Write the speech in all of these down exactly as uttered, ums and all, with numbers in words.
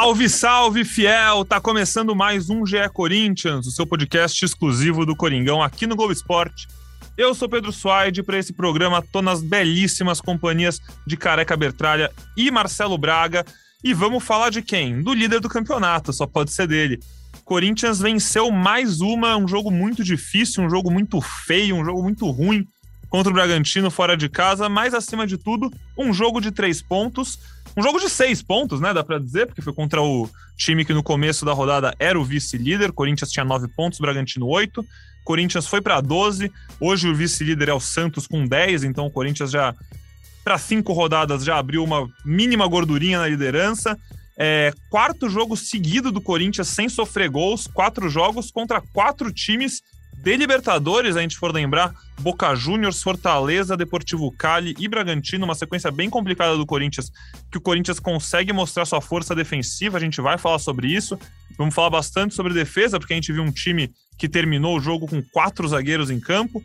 Salve, salve, fiel! Tá começando mais um G E Corinthians, o seu podcast exclusivo do Coringão aqui no Globo Esporte. Eu sou Pedro Suaide e para esse programa tô nas belíssimas companhias de Careca Bertralha e Marcelo Braga. E vamos falar de quem? Do líder do campeonato, só pode ser dele. Corinthians venceu mais uma, um jogo muito difícil, um jogo muito feio, um jogo muito ruim contra o Bragantino fora de casa, mas acima de tudo, um jogo de três pontos. Um jogo de seis pontos, né? Dá pra dizer, porque foi contra o time que no começo da rodada era o vice-líder. Corinthians tinha nove pontos, Bragantino oito. Corinthians foi para doze. Hoje o vice-líder é o Santos com dez. Então o Corinthians já, para cinco rodadas, já abriu uma mínima gordurinha na liderança. É, quarto jogo seguido do Corinthians sem sofrer gols. Quatro jogos contra quatro times de Libertadores, a gente for lembrar, Boca Juniors, Fortaleza, Deportivo Cali e Bragantino, uma sequência bem complicada do Corinthians, que o Corinthians consegue mostrar sua força defensiva, a gente vai falar sobre isso, vamos falar bastante sobre defesa, porque a gente viu um time que terminou o jogo com quatro zagueiros em campo,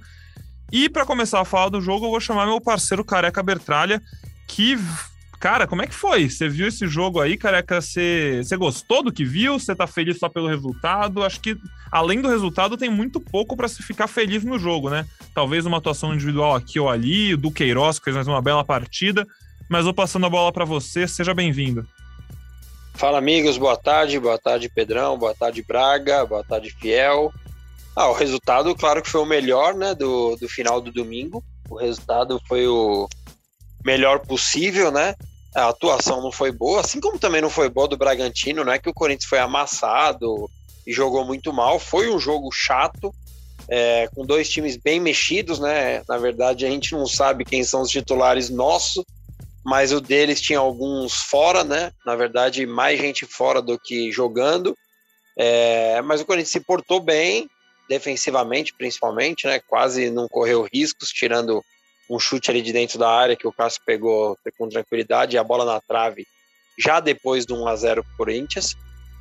e para começar a falar do jogo, eu vou chamar meu parceiro Careca Bertralha, que... Cara, como é que foi? Você viu esse jogo aí, Careca? Você, você gostou do que viu? Você tá feliz só pelo resultado? Acho que, além do resultado, tem muito pouco para se ficar feliz no jogo, né? Talvez uma atuação individual aqui ou ali, o Duqueiroz que fez mais uma bela partida, mas vou passando a bola para você, seja bem-vindo. Fala, amigos, boa tarde, boa tarde, Pedrão, boa tarde, Braga, boa tarde, Fiel. Ah, o resultado, claro que foi o melhor, né, do, do final do domingo. O resultado foi o melhor possível, né? A atuação não foi boa, assim como também não foi boa do Bragantino, não é que o Corinthians foi amassado e jogou muito mal, foi um jogo chato, é, com dois times bem mexidos, né? Na verdade, a gente não sabe quem são os titulares nossos, mas o deles tinha alguns fora, né? Na verdade, mais gente fora do que jogando, é, mas o Corinthians se portou bem, defensivamente principalmente, né? Quase não correu riscos, tirando um chute ali de dentro da área que o Cássio pegou com tranquilidade e a bola na trave já depois do um a zero pro Corinthians.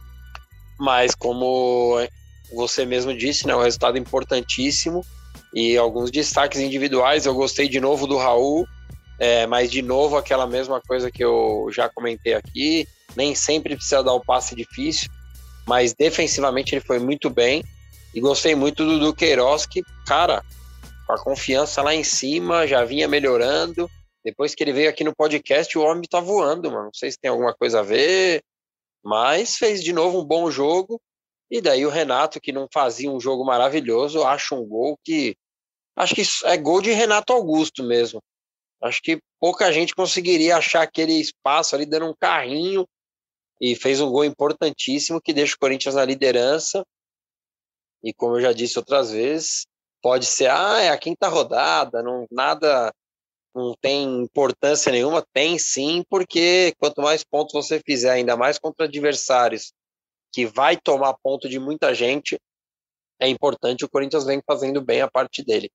Mas como você mesmo disse, né, o resultado importantíssimo e alguns destaques individuais. Eu gostei de novo do Raul, é, mas de novo aquela mesma coisa que eu já comentei aqui, nem sempre precisa dar o passe difícil, mas defensivamente ele foi muito bem e gostei muito do Duqueiroz, que, cara, com a confiança lá em cima, já vinha melhorando. Depois que ele veio aqui no podcast, o homem tá voando, mano. Não sei se tem alguma coisa a ver, mas fez de novo um bom jogo. E daí o Renato, que não fazia um jogo maravilhoso, acha um gol que... Acho que é gol de Renato Augusto mesmo. Acho que pouca gente conseguiria achar aquele espaço ali dando um carrinho, e fez um gol importantíssimo que deixa o Corinthians na liderança. E como eu já disse outras vezes, pode ser, ah, é a quinta rodada, não, nada, não tem importância nenhuma. Tem sim, porque quanto mais pontos você fizer, ainda mais contra adversários que vai tomar ponto de muita gente, é importante. O Corinthians vem fazendo bem a parte dele.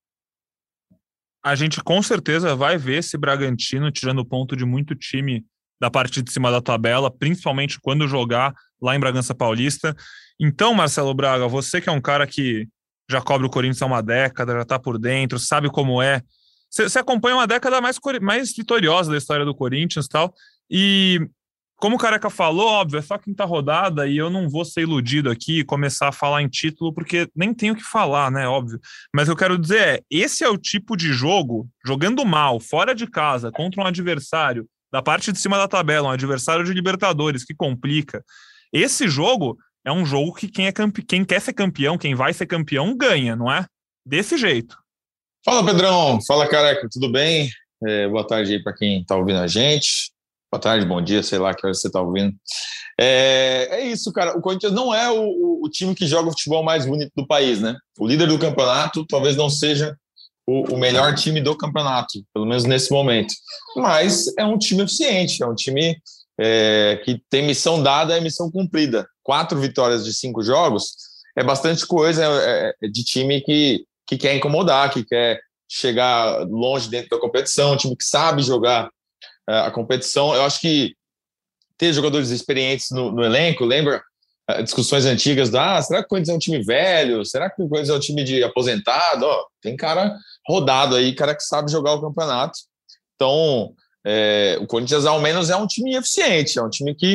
A gente com certeza vai ver esse Bragantino tirando ponto de muito time da parte de cima da tabela, principalmente quando jogar lá em Bragança Paulista. Então, Marcelo Braga, você que é um cara que já cobre o Corinthians há uma década, já tá por dentro, sabe como é. Você acompanha uma década mais, mais vitoriosa da história do Corinthians e tal, e como o Careca falou, óbvio, é só quinta rodada e eu não vou ser iludido aqui e começar a falar em título, porque nem tenho o que falar, né, óbvio. Mas o que eu quero dizer é, esse é o tipo de jogo, jogando mal, fora de casa, contra um adversário da parte de cima da tabela, um adversário de Libertadores, que complica. Esse jogo é um jogo que quem, é campe... quem quer ser campeão, quem vai ser campeão, ganha, não é? Desse jeito. Fala, Pedrão. Fala, Careca. Tudo bem? É, boa tarde aí para quem está ouvindo a gente. Boa tarde, bom dia, sei lá que hora você está ouvindo. É, é isso, cara. O Corinthians não é o, o time que joga o futebol mais bonito do país, né? O líder do campeonato talvez não seja o, o melhor time do campeonato, pelo menos nesse momento. Mas é um time eficiente, é um time... É, que tem missão dada e missão cumprida. Quatro vitórias de cinco jogos é bastante coisa, é, é de time que, que quer incomodar, que quer chegar longe dentro da competição, um time que sabe jogar é, a competição. Eu acho que ter jogadores experientes no, no elenco, lembra é, discussões antigas da, ah, será que o Corinthians é um time velho? Será que o Corinthians é um time de aposentado? Ó, tem cara rodado aí, cara que sabe jogar o campeonato. Então... É, o Corinthians, ao menos, é um time eficiente, é um time que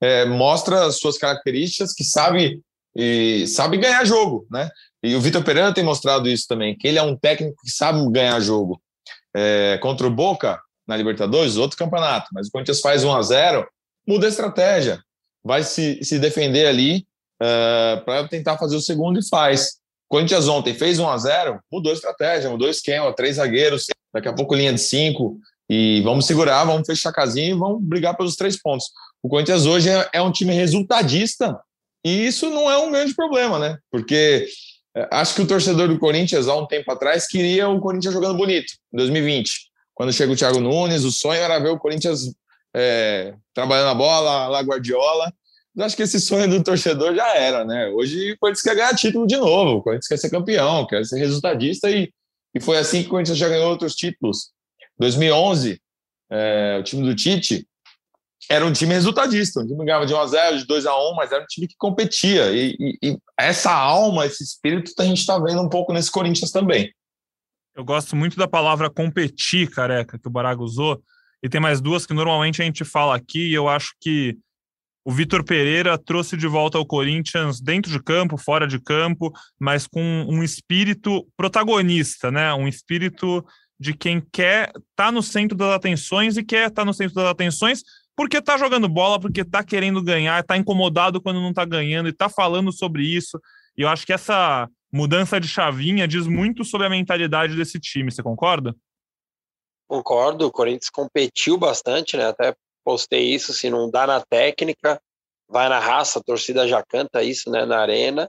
é, mostra as suas características, que sabe, e, sabe ganhar jogo, né? E o Vitor Pereira tem mostrado isso também, que ele é um técnico que sabe ganhar jogo. É, contra o Boca, na Libertadores, outro campeonato, mas o Corinthians faz um a zero, muda a estratégia, vai se, se defender ali uh, para tentar fazer o segundo e faz. O Corinthians ontem fez um a zero, mudou a estratégia, mudou o esquema, três zagueiros, daqui a pouco linha de cinco, e vamos segurar, vamos fechar a casinha e vamos brigar pelos três pontos. O Corinthians hoje é, é um time resultadista, e isso não é um grande problema, né? Porque é, acho que o torcedor do Corinthians, há um tempo atrás, queria o Corinthians jogando bonito, em dois mil e vinte. Quando chega o Thiago Nunes, o sonho era ver o Corinthians é, trabalhando a bola, lá Guardiola. Mas acho que esse sonho do torcedor já era, né? Hoje o Corinthians quer ganhar título de novo, o Corinthians quer ser campeão, quer ser resultadista, e, e foi assim que o Corinthians já ganhou outros títulos. Em dois mil e onze, é, o time do Tite era um time resultadista, um time que ganhava de um a zero, de dois a um, mas era um time que competia, e, e, e essa alma, esse espírito, a gente está vendo um pouco nesse Corinthians também. Eu gosto muito da palavra competir, careca, que o Braga usou, e tem mais duas que normalmente a gente fala aqui, e eu acho que o Vitor Pereira trouxe de volta ao Corinthians dentro de campo, fora de campo, mas com um espírito protagonista, né? Um espírito de quem quer estar tá no centro das atenções e quer estar tá no centro das atenções porque está jogando bola, porque está querendo ganhar, está incomodado quando não está ganhando e está falando sobre isso. E eu acho que essa mudança de chavinha diz muito sobre a mentalidade desse time. Você concorda? Concordo. O Corinthians competiu bastante, né? Até postei isso, se não dá na técnica, vai na raça, a torcida já canta isso, né, na arena,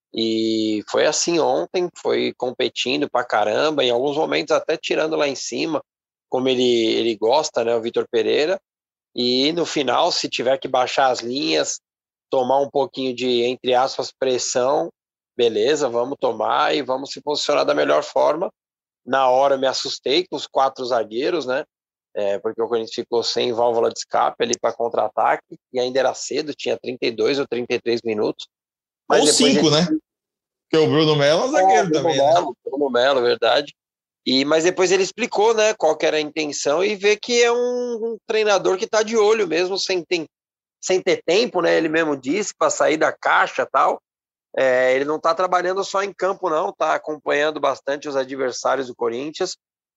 e foi assim ontem, foi competindo pra caramba, em alguns momentos até tirando lá em cima, como ele, ele gosta, né, o Vitor Pereira, e no final, se tiver que baixar as linhas, tomar um pouquinho de, entre aspas, pressão, beleza, vamos tomar e vamos se posicionar da melhor forma. Na hora eu me assustei com os quatro zagueiros, né, É, porque o Corinthians ficou sem válvula de escape ali para contra-ataque, e ainda era cedo, tinha trinta e dois ou trinta e três minutos. Mas ou cinco, gente... né? Porque o Bruno Melo é zagueiro é, também, Bruno Melo, né? Bruno Melo, verdade. E, mas depois ele explicou, né, qual que era a intenção, e vê que é um, um treinador que está de olho mesmo, sem ter, sem ter tempo, né? Ele mesmo disse, para sair da caixa e tal. É, ele não está trabalhando só em campo, não, está acompanhando bastante os adversários do Corinthians.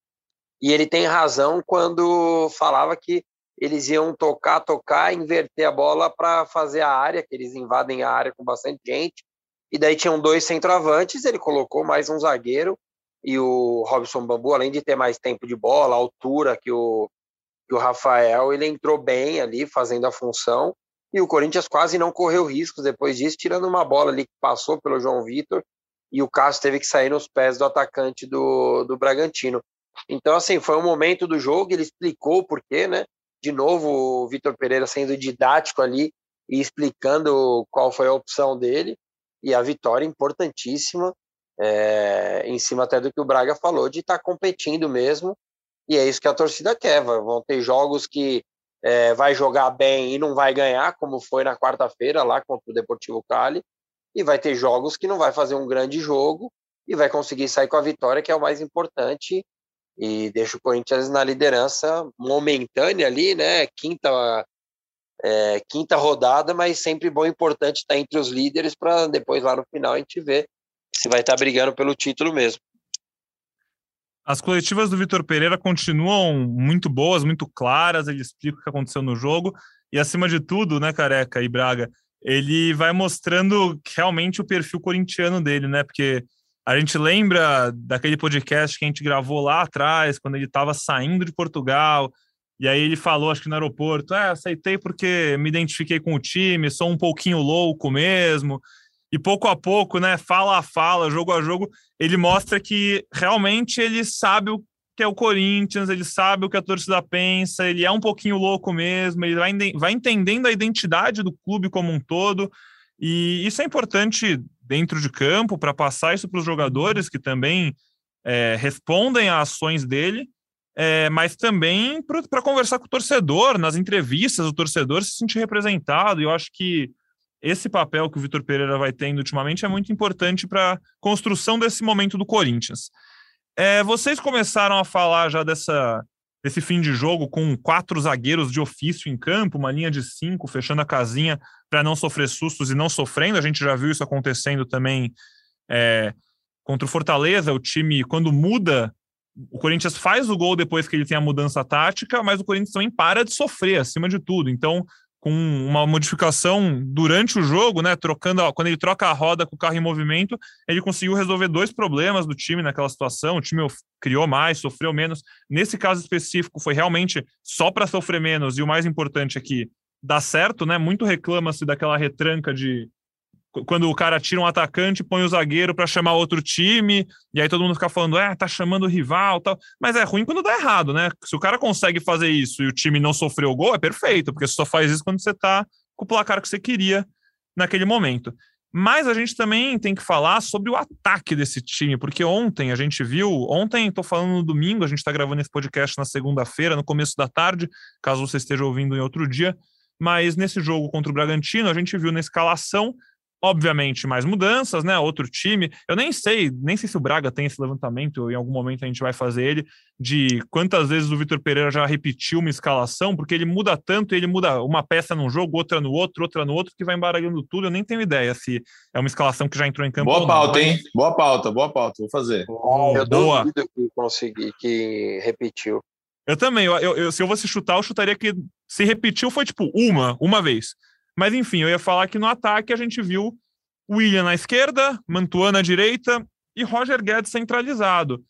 E ele tem razão quando falava que eles iam tocar, tocar, inverter a bola para fazer a área, que eles invadem a área com bastante gente. E daí tinham dois centroavantes, ele colocou mais um zagueiro, e o Robson Bambu, além de ter mais tempo de bola, altura que o, que o Rafael, ele entrou bem ali, fazendo a função. E o Corinthians quase não correu riscos depois disso, tirando uma bola ali que passou pelo João Vitor, e o Cássio teve que sair nos pés do atacante do, do Bragantino. Então, assim, foi um momento do jogo, ele explicou o porquê, né? De novo, o Vitor Pereira sendo didático ali e explicando qual foi a opção dele, e a vitória importantíssima, é, em cima até do que o Braga falou, de estar tá competindo mesmo, e é isso que a torcida quer. Vão ter jogos que é, vai jogar bem e não vai ganhar, como foi na quarta-feira lá contra o Deportivo Cali, e vai ter jogos que não vai fazer um grande jogo e vai conseguir sair com a vitória, que é o mais importante, e deixa o Corinthians na liderança momentânea ali, né, quinta, é, quinta rodada, mas sempre bom e importante estar entre os líderes para depois lá no final a gente ver se vai estar brigando pelo título mesmo. As coletivas do Vitor Pereira continuam muito boas, muito claras, ele explica o que aconteceu no jogo, e acima de tudo, né, Careca e Braga, ele vai mostrando realmente o perfil corintiano dele, né, porque a gente lembra daquele podcast que a gente gravou lá atrás, quando ele estava saindo de Portugal, e aí ele falou, acho que no aeroporto, é, aceitei porque me identifiquei com o time, sou um pouquinho louco mesmo, e pouco a pouco, né, fala a fala, jogo a jogo, ele mostra que realmente ele sabe o que é o Corinthians, ele sabe o que a torcida pensa, ele é um pouquinho louco mesmo, ele vai, vai entendendo a identidade do clube como um todo, e isso é importante dentro de campo para passar isso para os jogadores que também é, respondem a ações dele, é, mas também para conversar com o torcedor, nas entrevistas, o torcedor se sentir representado, e eu acho que esse papel que o Vitor Pereira vai tendo ultimamente é muito importante para a construção desse momento do Corinthians. É, vocês começaram a falar já dessa desse fim de jogo com quatro zagueiros de ofício em campo, uma linha de cinco, fechando a casinha para não sofrer sustos e não sofrendo. A gente já viu isso acontecendo também é, contra o Fortaleza. O time, quando muda, o Corinthians faz o gol depois que ele tem a mudança tática, mas o Corinthians também para de sofrer, acima de tudo. Então, com uma modificação durante o jogo, né, trocando, quando ele troca a roda com o carro em movimento, ele conseguiu resolver dois problemas do time naquela situação. O time criou mais, sofreu menos. Nesse caso específico, foi realmente só para sofrer menos, e o mais importante aqui, dá certo, né? Muito reclama-se daquela retranca de quando o cara tira um atacante, põe o zagueiro para chamar outro time, e aí todo mundo fica falando, é, tá chamando o rival, tal. Mas é ruim quando dá errado, né? Se o cara consegue fazer isso e o time não sofreu o gol, é perfeito, porque você só faz isso quando você tá com o placar que você queria naquele momento. Mas a gente também tem que falar sobre o ataque desse time, porque ontem a gente viu, ontem, tô falando no domingo, a gente tá gravando esse podcast na segunda-feira, no começo da tarde, caso você esteja ouvindo em outro dia, mas nesse jogo contra o Bragantino, a gente viu na escalação, obviamente, mais mudanças, né? Outro time. Eu nem sei, nem sei se o Braga tem esse levantamento, em algum momento a gente vai fazer ele, de quantas vezes o Vitor Pereira já repetiu uma escalação, porque ele muda tanto, ele muda uma peça num jogo, outra no outro, outra no outro, que vai embaralhando tudo. Eu nem tenho ideia se é uma escalação que já entrou em campo. Boa ou pauta, não, hein? mas... Boa pauta, boa pauta. Vou fazer. Oh, eu boa. duvido que consegui, que repetiu. Eu também. Eu, eu, eu, se eu fosse chutar, eu chutaria que se repetiu foi tipo uma, uma vez. Mas enfim, eu ia falar que no ataque a gente viu William na esquerda, Mantuan na direita e Roger Guedes centralizado.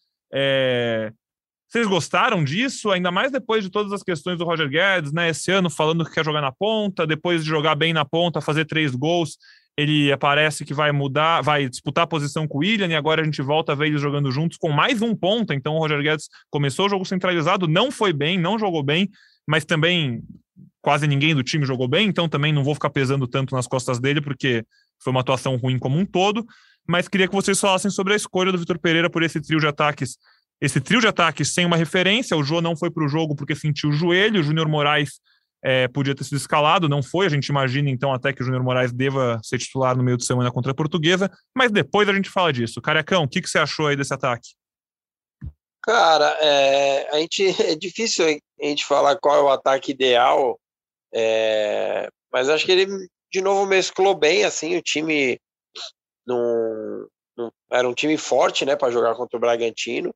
É... Vocês gostaram disso? Ainda mais depois de todas as questões do Roger Guedes, né? Esse ano falando que quer jogar na ponta, depois de jogar bem na ponta, fazer três gols, ele parece que vai mudar, vai disputar a posição com o William, e agora a gente volta a ver eles jogando juntos com mais um ponta. Então o Roger Guedes começou o jogo centralizado, não foi bem, não jogou bem, mas também quase ninguém do time jogou bem, então também não vou ficar pesando tanto nas costas dele, porque foi uma atuação ruim como um todo, mas queria que vocês falassem sobre a escolha do Vitor Pereira por esse trio de ataques, esse trio de ataques sem uma referência. O Jô não foi para o jogo porque sentiu o joelho, o Júnior Moraes é, podia ter sido escalado, não foi, a gente imagina então até que o Júnior Moraes deva ser titular no meio de semana contra a Portuguesa, mas depois a gente fala disso. Carecão, o que, que você achou aí desse ataque? Cara, é, a gente, é difícil a gente falar qual é o ataque ideal, é, mas acho que ele de novo mesclou bem, assim, o time num, num, era um time forte, né, para jogar contra o Bragantino,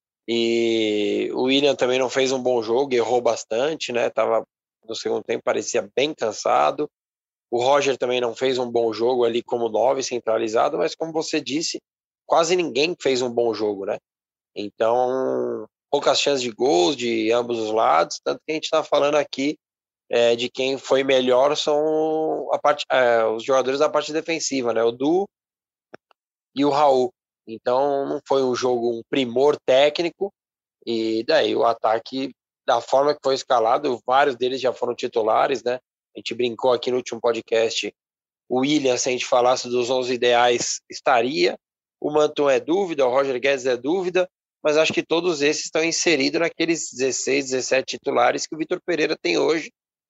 e o William também não fez um bom jogo, errou bastante, né, tava no segundo tempo, parecia bem cansado. O Roger também não fez um bom jogo ali como nove centralizado, mas como você disse, quase ninguém fez um bom jogo, né, então poucas chances de gols de ambos os lados, tanto que a gente está falando aqui É, de quem foi melhor são a parte, é, os jogadores da parte defensiva, né? O Du e o Raul. Então não foi um jogo, um primor técnico, e daí o ataque, da forma que foi escalado, vários deles já foram titulares, né? A gente brincou aqui no último podcast, o William, se a gente falasse dos onze ideais, estaria. O Mantuan é dúvida, o Roger Guedes é dúvida, mas acho que todos esses estão inseridos naqueles dezesseis, dezessete titulares que o Vitor Pereira tem hoje.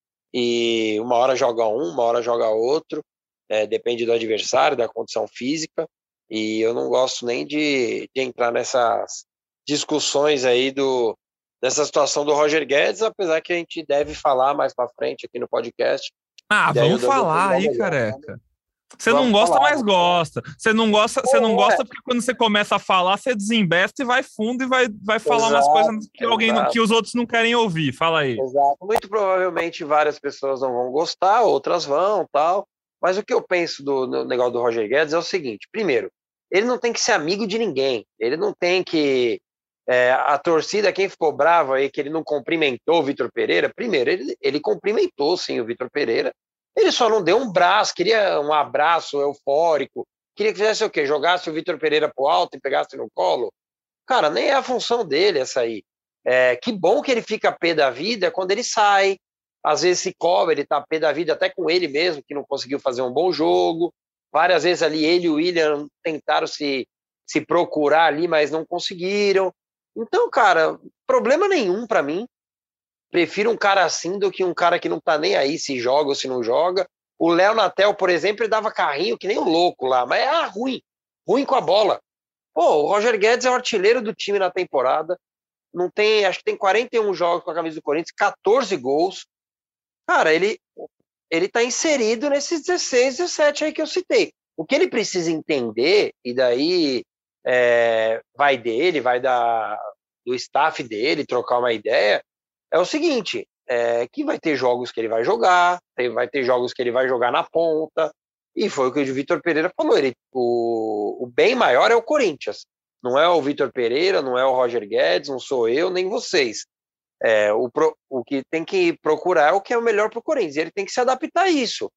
E uma hora joga um, uma hora joga outro, é, depende do adversário, da condição física, e eu não gosto nem de, de entrar nessas discussões aí do, dessa situação do Roger Guedes, apesar que a gente deve falar mais para frente aqui no podcast. Ah, vamos falar aí, careca. Você Vamos não gosta, falar, mas gosta. Você não gosta, você não gosta porque quando você começa a falar, você desembesta e vai fundo e vai, vai falar Exato, umas coisas que, alguém, exato. que os outros não querem ouvir. Fala aí. Exato. Muito provavelmente várias pessoas não vão gostar, outras vão, tal. Mas o que eu penso do no negócio do Roger Guedes é o seguinte: primeiro, ele não tem que ser amigo de ninguém. Ele não tem que... É, a torcida, quem ficou bravo aí que ele não cumprimentou o Vitor Pereira, primeiro, ele, ele cumprimentou sim o Vitor Pereira. Ele só não deu um braço, queria um abraço eufórico, queria que fizesse o quê? Jogasse o Vitor Pereira pro alto e pegasse no colo? Cara, nem é a função dele essa aí. É, que bom que ele fica pé da vida quando ele sai, às vezes se cobra, ele tá pé da vida até com ele mesmo, que não conseguiu fazer um bom jogo, várias vezes ali ele e o William tentaram se, se procurar ali, mas não conseguiram. Então, cara, problema nenhum pra mim. Prefiro um cara assim do que um cara que não tá nem aí se joga ou se não joga. O Léo Natel, por exemplo, ele dava carrinho que nem um louco lá, mas era ruim, ruim com a bola. Pô, o Roger Guedes é o artilheiro do time na temporada, não tem, acho que tem quarenta e um jogos com a camisa do Corinthians, quatorze gols. Cara, ele, ele tá inserido nesses dezesseis, dezessete aí que eu citei. O que ele precisa entender, e daí é, vai dele, vai da, do staff dele, trocar uma ideia, é o seguinte, é, que vai ter jogos que ele vai jogar, vai ter jogos que ele vai jogar na ponta, e foi o que o Vitor Pereira falou, ele, o, o bem maior é o Corinthians, não é o Vitor Pereira, não é o Roger Guedes, não sou eu, nem vocês. É, o, o que tem que procurar é o que é o melhor para o Corinthians, ele tem que se adaptar a isso.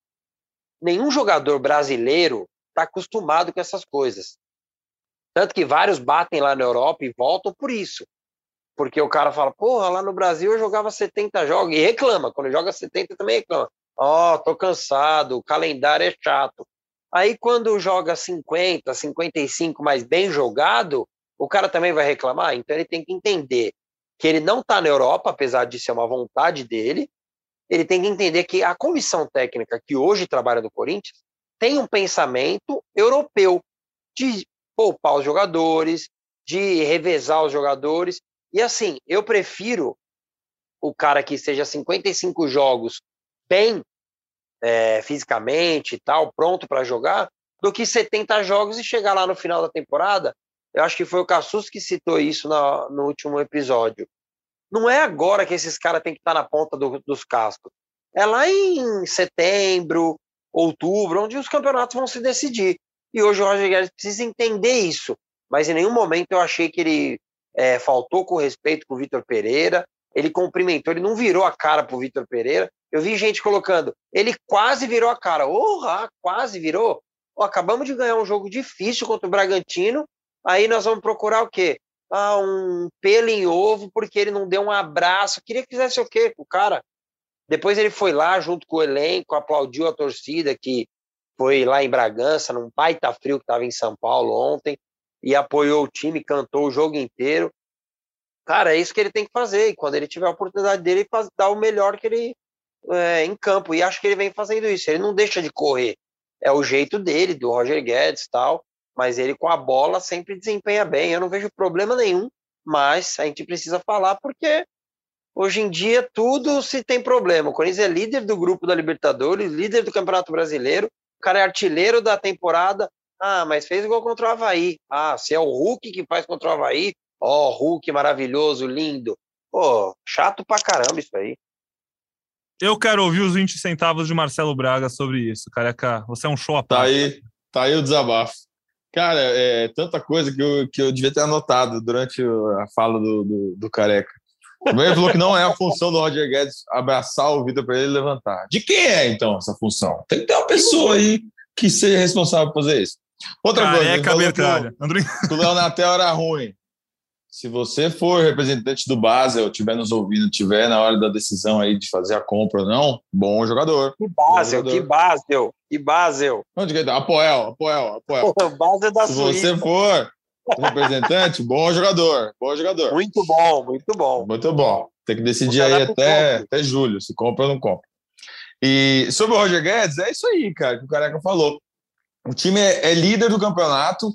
Nenhum jogador brasileiro está acostumado com essas coisas. Tanto que vários batem lá na Europa e voltam por isso. Porque o cara fala, porra, lá no Brasil eu jogava setenta jogos, e reclama, quando joga setenta também reclama. Ó, oh, tô cansado, o calendário é chato. Aí quando joga cinquenta, cinquenta e cinco, mais bem jogado, o cara também vai reclamar. Então ele tem que entender que ele não tá na Europa, apesar de ser uma vontade dele. Ele tem que entender que a comissão técnica que hoje trabalha no Corinthians tem um pensamento europeu de poupar os jogadores, de revezar os jogadores. E assim, eu prefiro o cara que seja cinquenta e cinco jogos bem é, fisicamente e tal, pronto para jogar, do que setenta jogos e chegar lá no final da temporada. Eu acho que foi o Cassus que citou isso no, no último episódio. Não é agora que esses caras têm que estar na ponta do, dos cascos. É lá em setembro, outubro, onde os campeonatos vão se decidir. E hoje o Roger Guedes precisa entender isso. Mas em nenhum momento eu achei que ele é, faltou com respeito com o Vitor Pereira. Ele cumprimentou, ele não virou a cara pro Vitor Pereira. Eu vi gente colocando, ele quase virou a cara. Orra, quase virou. Oh, acabamos de ganhar um jogo difícil contra o Bragantino. Aí nós vamos procurar o quê? Ah, um pelo em ovo, porque ele não deu um abraço. Queria que fizesse o quê com o cara? Depois ele foi lá, junto com o elenco, aplaudiu a torcida, que foi lá em Bragança, num baita frio que estava em São Paulo ontem, e apoiou o time, cantou o jogo inteiro. Cara, é isso que ele tem que fazer. E quando ele tiver a oportunidade dele, faz, dar o melhor que ele é, em campo. E acho que ele vem fazendo isso. Ele não deixa de correr. É o jeito dele, do Roger Guedes e tal. Mas ele com a bola sempre desempenha bem. Eu não vejo problema nenhum, mas a gente precisa falar porque hoje em dia tudo se tem problema. O Corinthians é líder do grupo da Libertadores, líder do Campeonato Brasileiro, o cara é artilheiro da temporada. Ah, mas fez gol contra o Avaí. Ah, se é o Hulk que faz contra o Avaí, ó, oh, Hulk maravilhoso, lindo. Pô, chato pra caramba isso aí. Eu quero ouvir os vinte centavos de Marcelo Braga sobre isso, careca. Você é um show à parte. Tá aí, tá aí o desabafo. Cara, é tanta coisa que eu, que eu devia ter anotado durante a fala do, do, do Careca. Ele falou que não é a função do Roger Guedes abraçar o Vitor Pereira e levantar. De quem é, então, essa função? Tem que ter uma pessoa aí que seja responsável por fazer isso. Outra Careca coisa, Bertralha. Que o Léo Natel era ruim. Se você for representante do Basel, estiver nos ouvindo, estiver na hora da decisão aí de fazer a compra ou não, bom jogador. Que Basel, que Basel, que Basel. Onde que ele tá? Apoel, Apoel, Apoel. O Basel da Se Suíça. você for representante, bom jogador, bom jogador. Muito bom, muito bom. Muito bom. Tem que decidir aí até, até julho, se compra ou não compra. E sobre o Roger Guedes, é isso aí, cara, que o Careca falou. O time é, é líder do campeonato,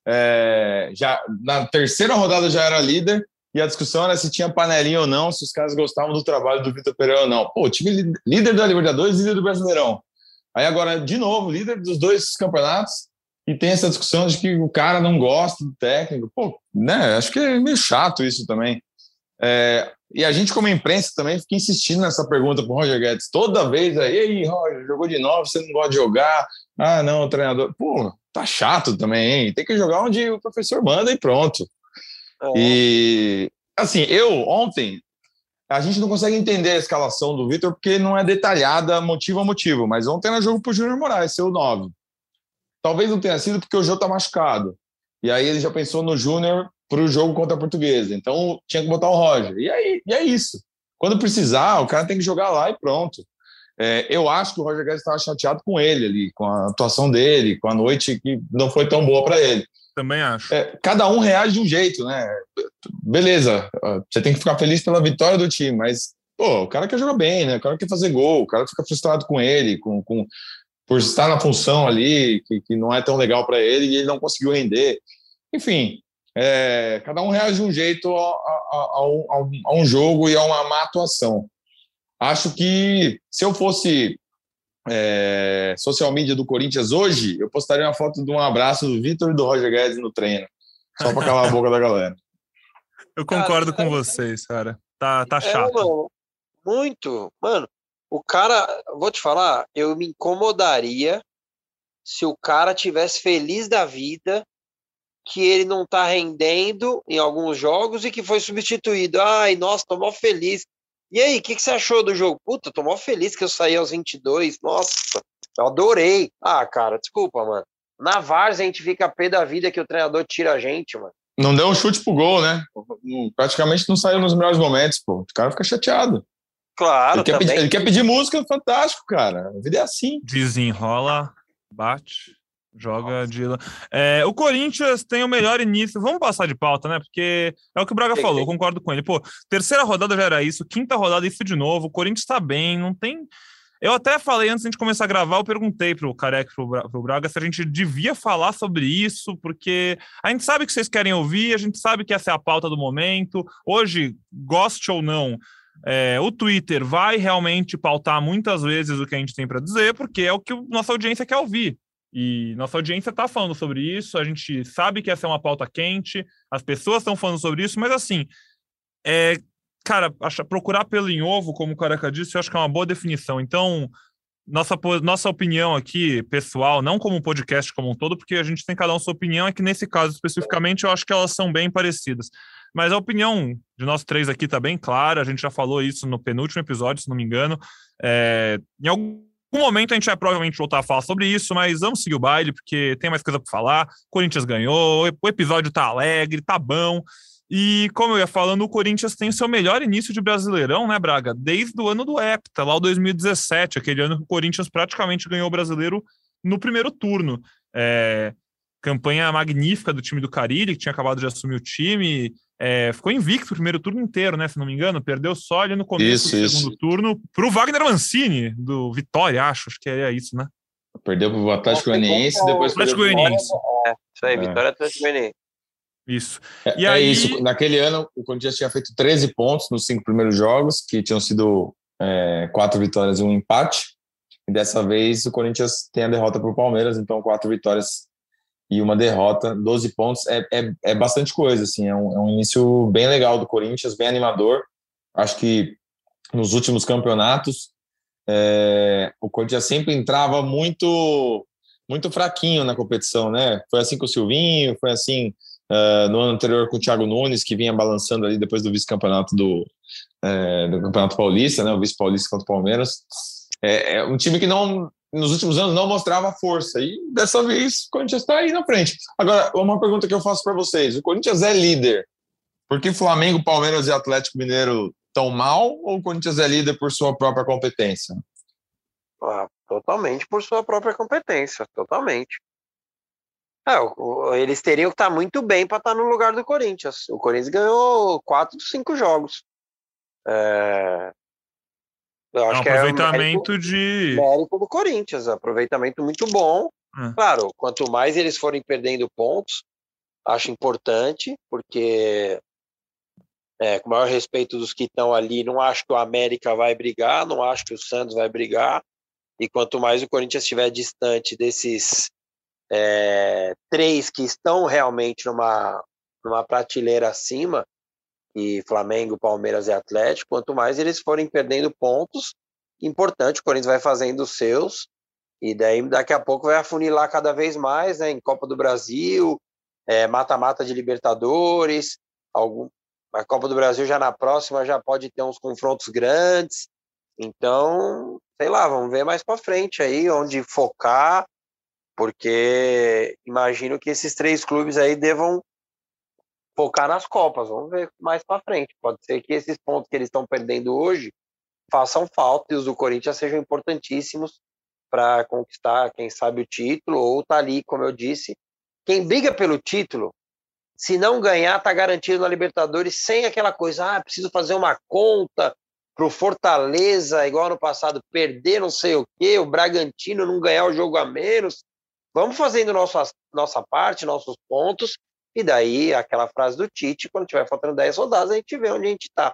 é, já, na terceira rodada já era líder, e a discussão era se tinha panelinha ou não, se os caras gostavam do trabalho do Vitor Pereira ou não. Pô, o time líder da Libertadores, líder do Brasileirão. Aí agora, de novo, líder dos dois campeonatos, e tem essa discussão de que o cara não gosta do técnico. Pô, né, acho que é meio chato isso também. É, e a gente, como imprensa, também fica insistindo nessa pergunta pro Roger Guedes. Toda vez aí, e aí, Roger, jogou de novo, você não gosta de jogar? Ah, não, o treinador... Pô, tá chato também, hein? Tem que jogar onde o professor manda e pronto. É. E, assim, eu, ontem, a gente não consegue entender a escalação do Vitor porque não é detalhada motivo a motivo, mas ontem era jogo pro Júnior Moraes, ser o nove. Talvez não tenha sido porque o Jô tá machucado. E aí ele já pensou no Júnior para o jogo contra a Portuguesa. Então tinha que botar o Roger. E aí e é isso. Quando precisar, o cara tem que jogar lá e pronto. É, eu acho que o Roger Guedes estava chateado com ele ali, com a atuação dele, com a noite que não foi tão boa para ele. Também acho. É, cada um reage de um jeito, né? Beleza, você tem que ficar feliz pela vitória do time, mas pô, o cara quer jogar bem, né? O cara quer fazer gol, o cara fica frustrado com ele, com, com, por estar na função ali, que, que não é tão legal para ele e ele não conseguiu render. Enfim, é, cada um reage de um jeito a, a, a, um, a, um, a um jogo e a uma má atuação. Acho que se eu fosse é, social media do Corinthians hoje, eu postaria uma foto de um abraço do Vitor e do Roger Guedes no treino, só para calar a boca da galera. Eu concordo cara, com é, vocês, cara. Tá, tá chato. É, mano, muito. Mano, o cara, vou te falar, eu me incomodaria se o cara tivesse feliz da vida que ele não tá rendendo em alguns jogos e que foi substituído. Ai, nossa, tô mó feliz. E aí, o que, que você achou do jogo? Puta, tô mó feliz que eu saí aos vinte e dois. Nossa, eu adorei. Ah, cara, desculpa, mano. Na Várzea a gente fica a pé da vida que o treinador tira a gente, mano. Não deu um chute pro gol, né? Praticamente não saiu nos melhores momentos, pô. O cara fica chateado. Claro, ele quer, também. pedir, ele quer pedir música, fantástico, cara. A vida é assim. Desenrola, bate, joga de... É, o Corinthians tem o melhor início. Vamos passar de pauta, né? Porque é o que o Braga que falou, que... eu concordo com ele. Pô, terceira rodada já era isso, quinta rodada isso de novo. O Corinthians tá bem, não tem... Eu até falei, antes de a gente começar a gravar, eu perguntei pro Careca e pro, Bra- pro Braga se a gente devia falar sobre isso, porque a gente sabe que vocês querem ouvir, a gente sabe que essa é a pauta do momento. Hoje, goste ou não, é, o Twitter vai realmente pautar muitas vezes o que a gente tem para dizer, porque é o que a nossa audiência quer ouvir. E nossa audiência está falando sobre isso, a gente sabe que essa é uma pauta quente, as pessoas estão falando sobre isso, mas assim, é... Cara, acha, procurar pelo em ovo, como o Careca disse, eu acho que é uma boa definição. Então, nossa, nossa opinião aqui, pessoal, não como um podcast como um todo, porque a gente tem cada um sua opinião, é que nesse caso especificamente eu acho que elas são bem parecidas. Mas a opinião de nós três aqui está bem clara, a gente já falou isso no penúltimo episódio, se não me engano. É, em algum momento a gente vai provavelmente voltar a falar sobre isso, mas vamos seguir o baile, porque tem mais coisa para falar. O Corinthians ganhou, o episódio tá alegre, tá bom. E, como eu ia falando, o Corinthians tem o seu melhor início de Brasileirão, né, Braga? Desde o ano do Hepta, lá o dois mil e dezessete, aquele ano que o Corinthians praticamente ganhou o Brasileiro no primeiro turno. É, campanha magnífica do time do Carille, que tinha acabado de assumir o time, é, ficou invicto o primeiro turno inteiro, né, se não me engano, perdeu só ali no começo isso, do isso. segundo turno pro Wagner Mancini, do Vitória, acho, acho que é isso, né? Perdeu pro Atlético Goianiense, depois Atlético Goianiense. É, isso aí, Vitória Atlético Goianiense. Isso. É, e é aí... isso. Naquele ano, o Corinthians tinha feito treze pontos nos cinco primeiros jogos, que tinham sido é, quatro vitórias e um empate. E dessa vez o Corinthians tem a derrota para o Palmeiras, então quatro vitórias e uma derrota, doze pontos. É, é, é bastante coisa, assim. É um, é um início bem legal do Corinthians, bem animador. Acho que nos últimos campeonatos é, o Corinthians sempre entrava muito, muito fraquinho na competição, né? Foi assim com o Silvinho, foi assim... Uh, no ano anterior com o Thiago Nunes, que vinha balançando ali depois do vice-campeonato do, é, do Campeonato Paulista, né, o vice-paulista contra o Palmeiras. É, é um time que não, nos últimos anos não mostrava força, e dessa vez o Corinthians está aí na frente. Agora, uma pergunta que eu faço para vocês: o Corinthians é líder porque Flamengo, Palmeiras e Atlético Mineiro estão mal, ou o Corinthians é líder por sua própria competência? Ah, totalmente por sua própria competência, totalmente. É, eles teriam que estar muito bem para estar no lugar do Corinthians. O Corinthians ganhou quatro, cinco jogos. É... Eu acho é um que aproveitamento é mérito, de... mérito do Corinthians. Aproveitamento muito bom. É. Claro, quanto mais eles forem perdendo pontos, acho importante, porque é, com o maior respeito dos que estão ali, não acho que o América vai brigar, não acho que o Santos vai brigar. E quanto mais o Corinthians estiver distante desses... É, três que estão realmente numa, numa prateleira acima, e Flamengo, Palmeiras e Atlético, quanto mais eles forem perdendo pontos, importante, o Corinthians vai fazendo os seus, e daí daqui a pouco vai afunilar cada vez mais, né, em Copa do Brasil, é, mata-mata de Libertadores, algum, a Copa do Brasil já na próxima já pode ter uns confrontos grandes, então, sei lá, vamos ver mais para frente aí, onde focar, porque imagino que esses três clubes aí devam focar nas Copas. Vamos ver mais para frente. Pode ser que esses pontos que eles estão perdendo hoje façam falta e os do Corinthians sejam importantíssimos para conquistar, quem sabe, o título, ou tá ali, como eu disse. Quem briga pelo título, se não ganhar, tá garantido na Libertadores sem aquela coisa, ah, preciso fazer uma conta pro Fortaleza, igual no passado, perder não sei o quê, o Bragantino não ganhar o jogo a menos. Vamos fazendo nossa, nossa parte, nossos pontos, e daí aquela frase do Tite, quando tiver faltando dez rodadas, a gente vê onde a gente está.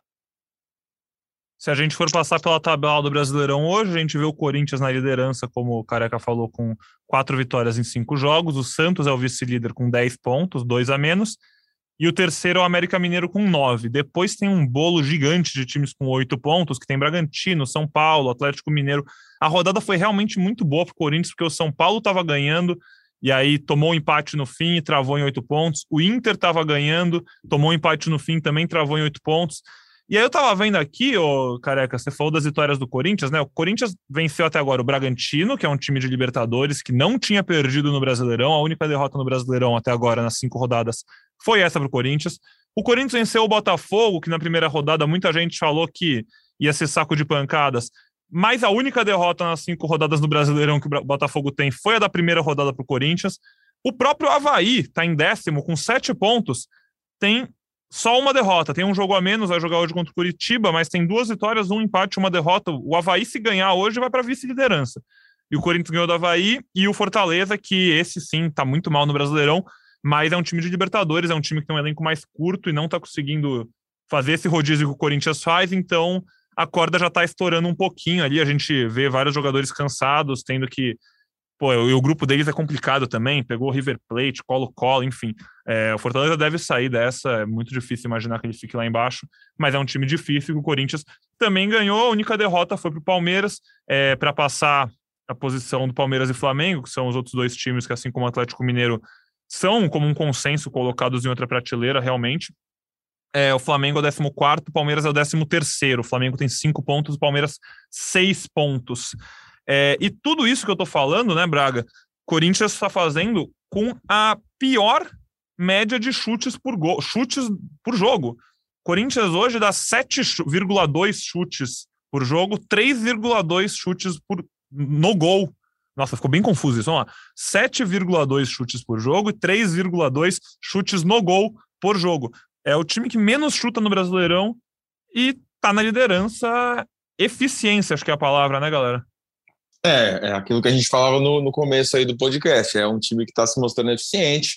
Se a gente for passar pela tabela do Brasileirão hoje, a gente vê o Corinthians na liderança, como o Careca falou, com quatro vitórias em cinco jogos. O Santos é o vice-líder com dez pontos, dois a menos. E o terceiro é o América Mineiro com nove. Depois tem um bolo gigante de times com oito pontos, que tem Bragantino, São Paulo, Atlético Mineiro. A rodada foi realmente muito boa para o Corinthians, porque o São Paulo estava ganhando, e aí tomou um empate no fim e travou em oito pontos. O Inter estava ganhando, tomou um empate no fim, também travou em oito pontos. E aí eu tava vendo aqui, ô Careca, você falou das vitórias do Corinthians, né? O Corinthians venceu até agora o Bragantino, que é um time de Libertadores, que não tinha perdido no Brasileirão. A única derrota no Brasileirão até agora, nas cinco rodadas, foi essa pro Corinthians. O Corinthians venceu o Botafogo, que na primeira rodada muita gente falou que ia ser saco de pancadas, mas a única derrota nas cinco rodadas no Brasileirão que o Botafogo tem foi a da primeira rodada pro Corinthians. O próprio Avaí tá em décimo, com sete pontos, tem só uma derrota, tem um jogo a menos, vai jogar hoje contra o Curitiba, mas tem duas vitórias, um empate, uma derrota. O Avaí, se ganhar hoje, vai para vice-liderança. E o Corinthians ganhou do Avaí, e o Fortaleza, que esse sim tá muito mal no Brasileirão, mas é um time de Libertadores, é um time que tem um elenco mais curto e não tá conseguindo fazer esse rodízio que o Corinthians faz, então a corda já tá estourando um pouquinho ali. A gente vê vários jogadores cansados, tendo que... Pô, e o grupo deles é complicado também, pegou River Plate, Colo-Colo, enfim. É, o Fortaleza deve sair dessa, é muito difícil imaginar que ele fique lá embaixo, mas é um time difícil. O Corinthians também ganhou, a única derrota foi pro Palmeiras, é, para passar a posição do Palmeiras e Flamengo, que são os outros dois times que, assim como o Atlético Mineiro, são como um consenso colocados em outra prateleira, realmente. É, o Flamengo é o décimo quarto, o Palmeiras é o décimo terceiro. O Flamengo tem cinco pontos, o Palmeiras seis pontos. É, e tudo isso que eu tô falando, né, Braga? Corinthians está fazendo com a pior média de chutes por, go- chutes por jogo. Corinthians hoje dá sete vírgula dois chutes por jogo, três vírgula dois chutes por, no gol. Nossa, ficou bem confuso isso. Vamos lá. sete vírgula dois chutes por jogo e três vírgula dois chutes no gol por jogo. É o time que menos chuta no Brasileirão e tá na liderança. Eficiência, acho que é a palavra, né, galera? É, é aquilo que a gente falava no, no começo aí do podcast. É um time que está se mostrando eficiente.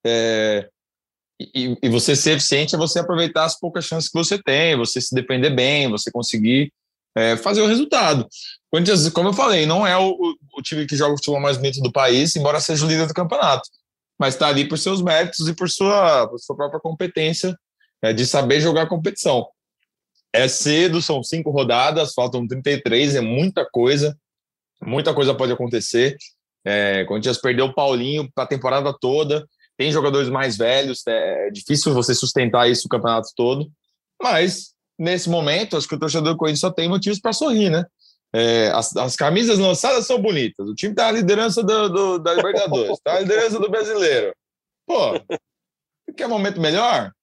É, e, e você ser eficiente é você aproveitar as poucas chances que você tem, você se defender bem, você conseguir é, fazer o resultado. Corinthians, como eu falei, não é o, o time que joga o futebol mais bonito do país, embora seja o líder do campeonato, mas está ali por seus méritos e por sua, por sua própria competência é, de saber jogar a competição. É cedo, são cinco rodadas, faltam trinta e três, é muita coisa. Muita coisa pode acontecer. É, Corinthians perdeu o Paulinho para a temporada toda. Tem jogadores mais velhos. É difícil você sustentar isso o campeonato todo. Mas, nesse momento, acho que o torcedor do Corinthians só tem motivos para sorrir, né? É, as, as camisas lançadas são bonitas. O time está na liderança do, do, da Libertadores. Está na liderança do Brasileiro. Pô, quer momento melhor?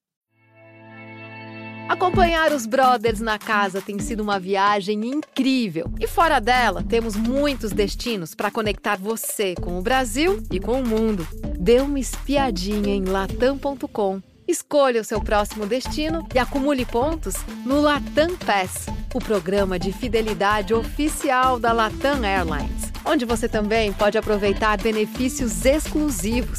Acompanhar os brothers na casa tem sido uma viagem incrível. E fora dela, temos muitos destinos para conectar você com o Brasil e com o mundo. Dê uma espiadinha em latam ponto com. Escolha o seu próximo destino e acumule pontos no Latam Pass, o programa de fidelidade oficial da Latam Airlines, onde você também pode aproveitar benefícios exclusivos.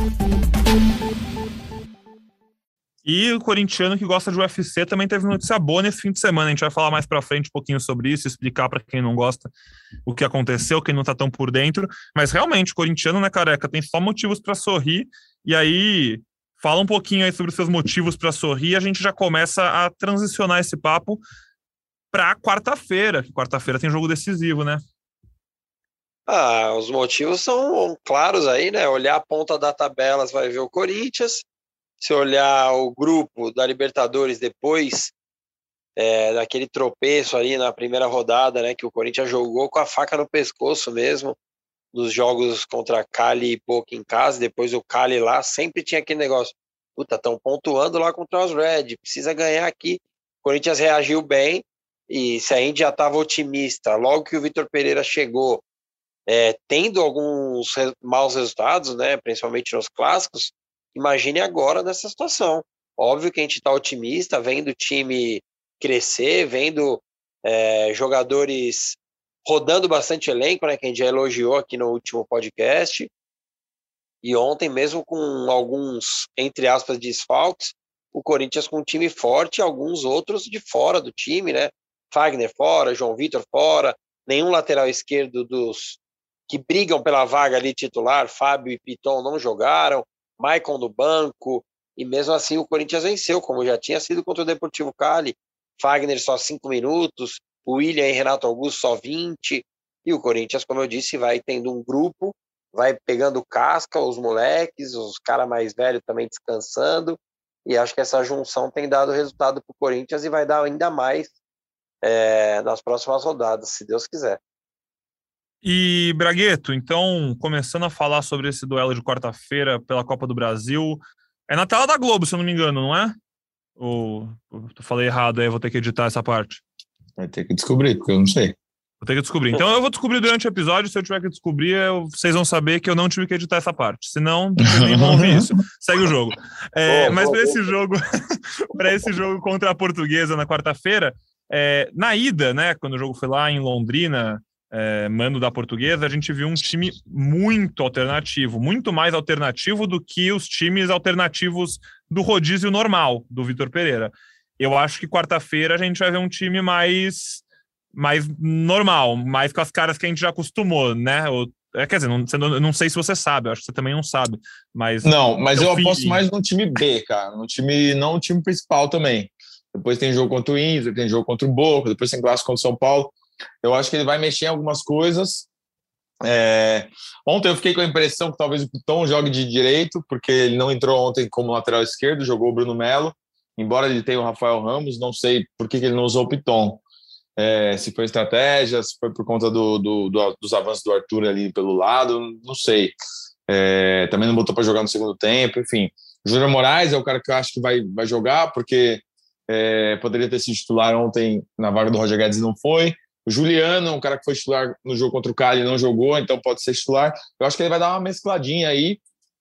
E o corintiano que gosta de U F C também teve notícia boa nesse fim de semana. A gente vai falar mais pra frente um pouquinho sobre isso, explicar pra quem não gosta o que aconteceu, quem não tá tão por dentro. Mas realmente, o corintiano, né, careca, tem só motivos pra sorrir. E aí, fala um pouquinho aí sobre os seus motivos pra sorrir. A gente já começa a transicionar esse papo pra quarta-feira, que quarta-feira tem jogo decisivo, né? Ah, os motivos são claros aí, né? Olhar a ponta da tabela, você vai ver o Corinthians. Se olhar o grupo da Libertadores depois é, daquele tropeço ali na primeira rodada, né, que o Corinthians jogou com a faca no pescoço mesmo, nos jogos contra Cali e Boca em casa, depois o Cali lá, sempre tinha aquele negócio, puta, estão pontuando lá contra os Red, precisa ganhar aqui. O Corinthians reagiu bem, e se a gente já estava otimista, logo que o Vitor Pereira chegou, é, tendo alguns re- maus resultados, né, principalmente nos clássicos, imagine agora nessa situação. Óbvio que a gente está otimista, vendo o time crescer, vendo é, jogadores rodando bastante elenco, né, que a gente já elogiou aqui no último podcast. E ontem, mesmo com alguns, entre aspas, desfalques, o Corinthians com um time forte e alguns outros de fora do time, né? Fagner fora, João Vitor fora, nenhum lateral esquerdo dos que brigam pela vaga ali titular, Fábio e Piton não jogaram, Maicon no banco, e mesmo assim o Corinthians venceu, como já tinha sido contra o Deportivo Cali. Fagner só cinco minutos, o William e Renato Augusto só vinte, e o Corinthians, como eu disse, vai tendo um grupo, vai pegando casca, os moleques, os caras mais velhos também descansando, e acho que essa junção tem dado resultado para o Corinthians e vai dar ainda mais é, nas próximas rodadas, se Deus quiser. E, Bragueto, então, começando a falar sobre esse duelo de quarta-feira pela Copa do Brasil, é na tela da Globo, se eu não me engano, não é? Ou eu falei errado aí, eu vou ter que editar essa parte? Vai ter que descobrir, porque eu não sei. Vou ter que descobrir. Então eu vou descobrir durante o episódio, se eu tiver que descobrir, eu, vocês vão saber que eu não tive que editar essa parte. Senão, vocês nem vão ouvir isso. Segue o jogo. É, boa, mas para esse jogo, para esse jogo contra a Portuguesa na quarta-feira, é, na ida, né, quando o jogo foi lá em Londrina, É, mando da Portuguesa, a gente viu um time muito alternativo, muito mais alternativo do que os times alternativos do rodízio normal, do Vitor Pereira. Eu acho que quarta-feira a gente vai ver um time mais, mais normal, mais com as caras que a gente já acostumou, né? Ou, é, quer dizer, não, não sei se você sabe, eu acho que você também não sabe, mas... Não, mas eu aposto feeling. mais no time B, cara, no time, não no time principal também. Depois tem jogo contra o Inter, tem jogo contra o Boca, depois tem clássico contra o São Paulo. Eu acho que ele vai mexer em algumas coisas. É... Ontem eu fiquei com a impressão que talvez o Piton jogue de direito, porque ele não entrou ontem como lateral esquerdo, jogou o Bruno Melo, embora ele tenha o Rafael Ramos, não sei por que, que ele não usou o Piton. É, se foi estratégia, se foi por conta do, do, do, dos avanços do Arthur ali pelo lado, não sei. É, também não botou para jogar no segundo tempo, enfim. O Júnior Moraes é o cara que eu acho que vai, vai jogar, porque é, poderia ter sido titular ontem na vaga do Roger Guedes e não foi. O Juliano, um cara que foi titular no jogo contra o Cali, não jogou, então pode ser titular. Eu acho que ele vai dar uma mescladinha aí.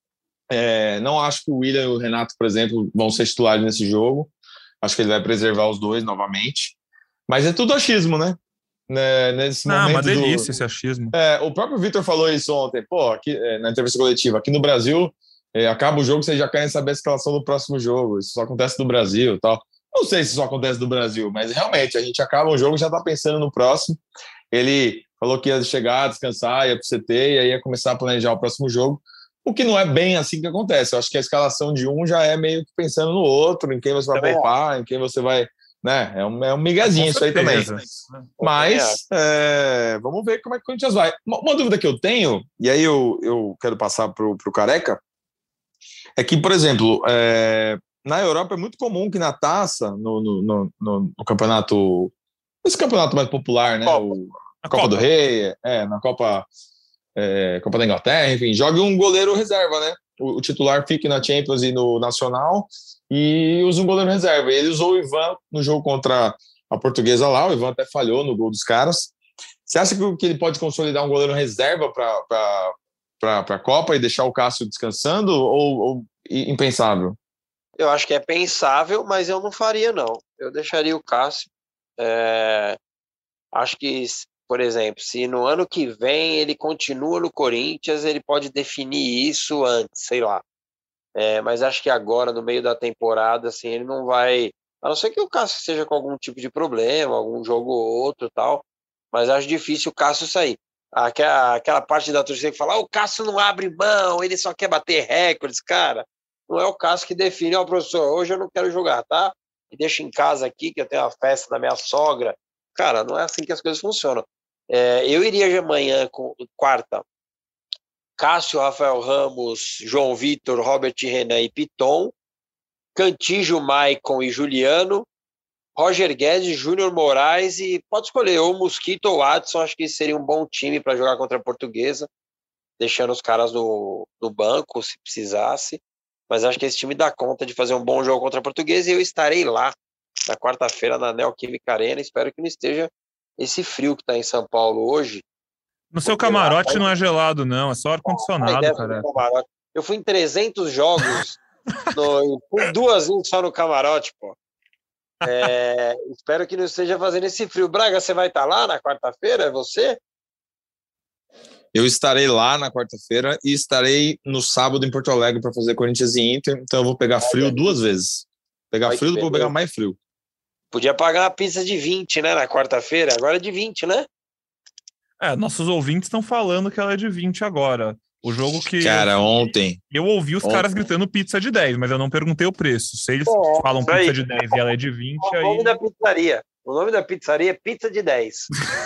É, não acho que o William e o Renato, por exemplo, vão ser titulares nesse jogo. Acho que ele vai preservar os dois novamente. Mas é tudo achismo, né? né nesse não, momento uma delícia do... esse achismo. É, o próprio Vitor falou isso ontem, pô, aqui, é, na entrevista coletiva. Aqui no Brasil, é, acaba o jogo, vocês já querem saber a escalação do próximo jogo. Isso só acontece no Brasil e tal. Não sei se isso acontece no Brasil, mas realmente a gente acaba o jogo e já está pensando no próximo. Ele falou que ia chegar, descansar, ia para o C T e aí ia começar a planejar o próximo jogo, o que não é bem assim que acontece. Eu acho que a escalação de um já é meio que pensando no outro, em quem você vai poupar, em quem você vai... Né? É um, é um migazinho isso aí também. Mas é, vamos ver como é que o Corinthians vai. Uma, uma dúvida que eu tenho, e aí eu, eu quero passar para o Careca, é que, por exemplo... É, na Europa é muito comum que na taça, no, no, no, no, no campeonato, esse campeonato mais popular, né? Copa. O, a Copa, Copa do Rei, é, na Copa, é, Copa da Inglaterra, enfim, jogue um goleiro reserva, né? O, o titular fique na Champions e no Nacional e usa um goleiro reserva. E ele usou o Ivan no jogo contra a Portuguesa lá, o Ivan até falhou no gol dos caras. Você acha que, que ele pode consolidar um goleiro reserva para a Copa e deixar o Cássio descansando ou, ou impensável? Eu acho que é pensável, mas eu não faria, não. Eu deixaria o Cássio. É... Acho que, por exemplo, se no ano que vem ele continua no Corinthians, ele pode definir isso antes, sei lá. É, mas acho que agora, no meio da temporada, assim, ele não vai... A não ser que o Cássio seja com algum tipo de problema, algum jogo ou outro e tal, mas acho difícil o Cássio sair. Aquela, aquela parte da torcida que fala, ah, o Cássio não abre mão, ele só quer bater recordes, cara. Não é o Cássio que define, ó, professor, hoje eu não quero jogar, tá? Me deixa em casa aqui, que eu tenho uma festa da minha sogra. Cara, não é assim que as coisas funcionam. É, eu iria de amanhã, com, quarta, Cássio, Rafael Ramos, João Vitor, Robert Renan e Piton, Cantígio, Maicon e Juliano, Roger Guedes, Júnior Moraes e pode escolher ou Mosquito ou Adson, acho que seria um bom time para jogar contra a Portuguesa, deixando os caras no, no banco, se precisasse. Mas acho que esse time dá conta de fazer um bom jogo contra a Portuguesa e eu estarei lá na quarta-feira na Neoquímica Arena. Espero que não esteja esse frio que está em São Paulo hoje. No seu camarote lá, não é gelado, não. É só ar-condicionado, cara. Eu fui em trezentos jogos, no, com duas só no camarote, pô. É, espero que não esteja fazendo esse frio. Braga, você vai estar lá na quarta-feira? É você? Eu estarei lá na quarta-feira e estarei no sábado em Porto Alegre para fazer Corinthians e Inter, então eu vou pegar frio duas vezes. Pegar frio, vou pegar mais frio. Podia pagar uma pizza de vinte, né, na quarta-feira, agora é de vinte, né? É, nossos ouvintes estão falando que ela é de vinte agora. O jogo que... Cara, eu, ontem... Eu ouvi os ontem. caras gritando pizza de dez, mas eu não perguntei o preço. Se eles é, falam pizza aí. de dez e ela é de vinte, o aí... nome da pizzaria. O nome da pizzaria é Pizza de dez.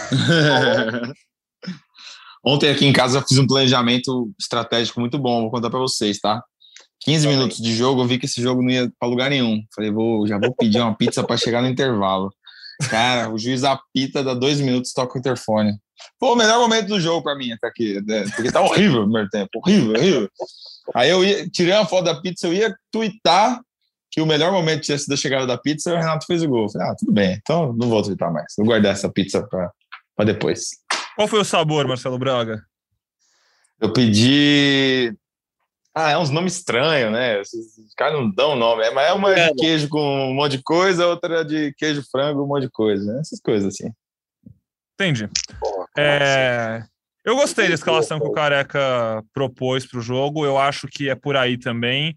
Ontem aqui em casa eu fiz um planejamento estratégico muito bom, vou contar para vocês, tá? quinze Também. minutos de jogo, eu vi que esse jogo não ia para lugar nenhum. Falei, vou, já vou pedir uma pizza para chegar no intervalo. Cara, o juiz apita, dá dois minutos, toca o interfone. Foi o melhor momento do jogo para mim até aqui, né? Porque tá horrível o primeiro tempo, horrível, horrível. Aí eu ia, tirei uma foto da pizza, eu ia twittar que o melhor momento tinha sido a chegada da pizza e o Renato fez o gol. Falei, ah, tudo bem, então não vou twittar mais, vou guardar essa pizza para depois. Qual foi o sabor, Marcelo Braga? Eu pedi... Ah, é uns nomes estranhos, né? Os caras não dão nome. Mas é uma de queijo com um monte de coisa, outra de queijo frango, um monte de coisa. Né? Essas coisas assim. Entendi. É... Eu gostei da escalação que o Careca propôs para o jogo. Eu acho que é por aí também.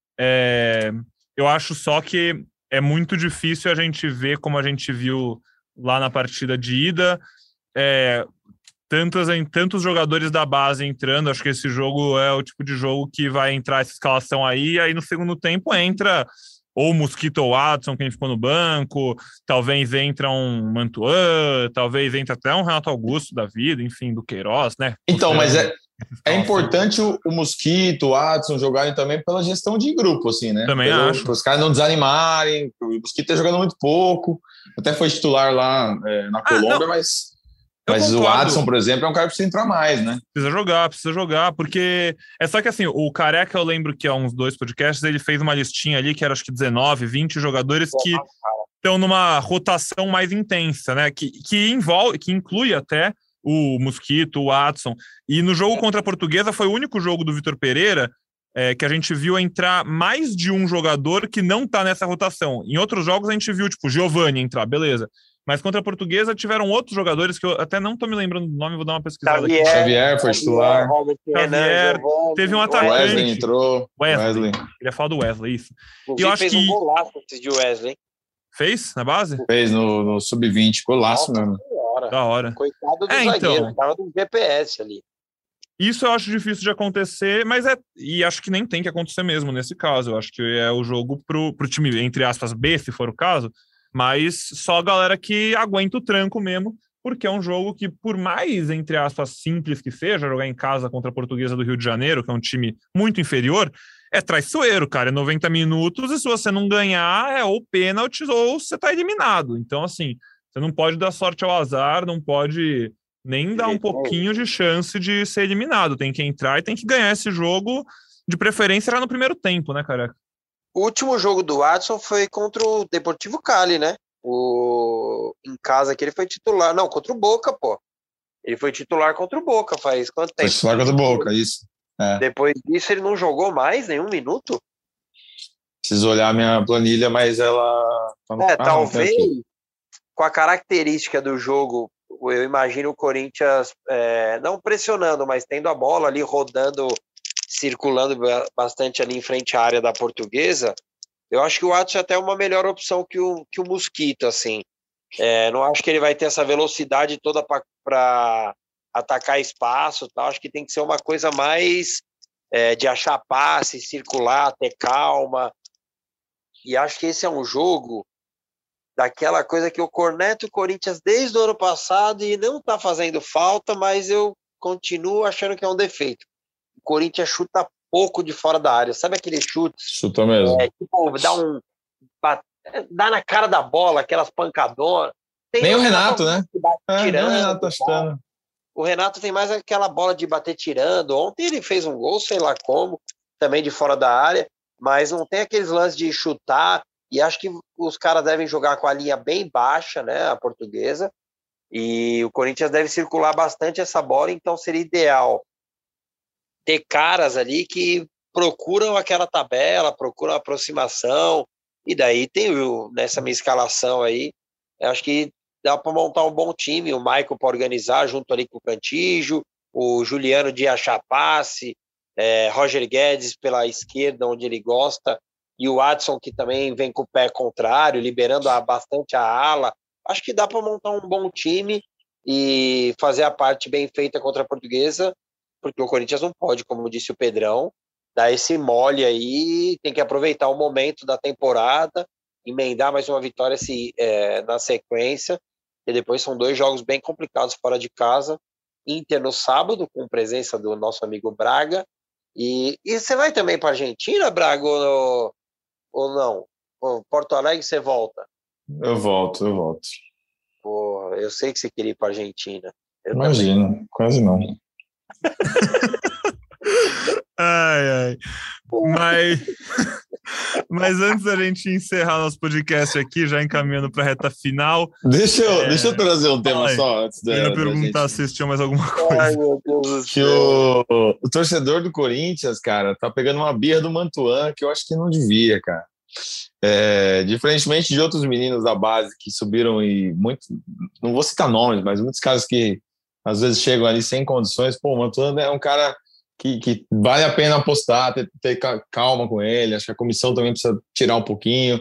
É... Eu acho só que é muito difícil a gente ver, como a gente viu lá na partida de ida, é... Tantos, em, tantos jogadores da base entrando. Acho que esse jogo é o tipo de jogo que vai entrar essa escalação aí, aí no segundo tempo entra ou o Mosquito ou o Watson, quem ficou no banco, talvez entra um Mantuan, talvez entra até um Renato Augusto da vida, enfim, do Queiroz, né? Então, mas é, é importante o, o Mosquito, o Watson jogarem também pela gestão de grupo, assim, né? Também Pelo, acho. Para os caras não desanimarem, o Mosquito tá jogando muito pouco, até foi titular lá é, na Colômbia, ah, mas... Eu Mas concordo. O Adson, por exemplo, é um cara que precisa entrar mais, né? Precisa jogar, precisa jogar, porque é só que assim, o Careca, eu lembro que há uns dois podcasts, ele fez uma listinha ali, que era acho que dezenove, vinte jogadores que estão numa rotação mais intensa, né? Que, que envolve, que inclui até o Mosquito, o Watson. E no jogo contra a Portuguesa foi o único jogo do Vitor Pereira é, que a gente viu entrar mais de um jogador que não tá nessa rotação. Em outros jogos a gente viu, tipo, Giovani entrar, beleza. Mas contra a Portuguesa tiveram outros jogadores que eu até não tô me lembrando do nome, vou dar uma pesquisada Xavier, aqui. Xavier foi titular. Xavier, teve um atacante. Wesley entrou. Wesley. Wesley. Queria falar do Wesley, isso. E eu acho fez que... um golaço de Wesley. Fez na base? Fez no, no sub vinte, golaço mesmo. Hora. Da hora. Coitado do é, zagueiro, então, tava do G P S ali. Isso eu acho difícil de acontecer, mas é. E acho que nem tem que acontecer mesmo nesse caso. Eu acho que é o jogo pro, pro time, entre aspas, B, se for o caso. Mas só a galera que aguenta o tranco mesmo, porque é um jogo que, por mais, entre aspas, simples que seja, jogar em casa contra a Portuguesa do Rio de Janeiro, que é um time muito inferior, é traiçoeiro, cara. É noventa minutos e se você não ganhar, é ou pênalti ou você tá eliminado. Então, assim, você não pode dar sorte ao azar, não pode nem dar um pouquinho de chance de ser eliminado. Tem que entrar e tem que ganhar esse jogo, de preferência já no primeiro tempo, né, careca? O último jogo do Watson foi contra o Deportivo Cali, né? O... Em casa que ele foi titular. Não, contra o Boca, pô. Ele foi titular contra o Boca, faz quanto tempo? Foi titular contra o Boca, isso. É. Depois disso ele não jogou mais nenhum minuto? Preciso olhar a minha planilha, mas ela... Tá no... É, ah, talvez com a característica do jogo, eu imagino o Corinthians é, não pressionando, mas tendo a bola ali rodando... circulando bastante ali em frente à área da Portuguesa, eu acho que o Watson é até uma melhor opção que o, que o Mosquito, assim. É, não acho que ele vai ter essa velocidade toda para atacar espaço, tá? Acho que tem que ser uma coisa mais é, de achar passe, circular, ter calma. E acho que esse é um jogo daquela coisa que eu corneto o Corinthians desde o ano passado e não está fazendo falta, mas eu continuo achando que é um defeito. O Corinthians chuta pouco de fora da área. Sabe aquele chute? Chuta mesmo. É, tipo, dá um... Dá na cara da bola, aquelas pancadonas. Tem nem o Renato, né? É, tirando, nem o Renato tá chutando. O Renato tem mais aquela bola de bater tirando. Ontem ele fez um gol, sei lá como, também de fora da área, mas não tem aqueles lances de chutar. E acho que os caras devem jogar com a linha bem baixa, né? A Portuguesa. E o Corinthians deve circular bastante essa bola, então seria ideal ter caras ali que procuram aquela tabela, procuram a aproximação, e daí tem o, nessa minha escalação aí, eu acho que dá para montar um bom time, o Michael para organizar junto ali com o Cantígio, o Juliano de achar passe, é, Roger Guedes pela esquerda, onde ele gosta, e o Adson, que também vem com o pé contrário, liberando a, bastante a ala. Acho que dá para montar um bom time e fazer a parte bem feita contra a Portuguesa, porque o Corinthians não pode, como disse o Pedrão, dar esse mole aí, tem que aproveitar o momento da temporada, emendar mais uma vitória se, é, na sequência, e depois são dois jogos bem complicados fora de casa. Inter no sábado, com presença do nosso amigo Braga, e, e você vai também para a Argentina, Braga, ou, ou não? Ou Porto Alegre você volta? Eu volto, eu volto. Pô, eu sei que você queria ir para a Argentina. Eu Imagina, também. Quase não. Ai, ai. Mas, mas antes da gente encerrar nosso podcast aqui, já encaminhando para a reta final. Deixa eu, é... deixa eu trazer um tema Ai, só antes da. Eu ia perguntar gente... se assistiu mais alguma coisa. Ai, meu Deus do que céu. o, o torcedor do Corinthians, cara, tá pegando uma birra do Mantuan que eu acho que não devia, cara. É, diferentemente de outros meninos da base que subiram e muito, não vou citar nomes, mas muitos caras que às vezes chegam ali sem condições. Pô, o Mantuan é um cara que, que vale a pena apostar, ter, ter calma com ele. Acho que a comissão também precisa tirar um pouquinho,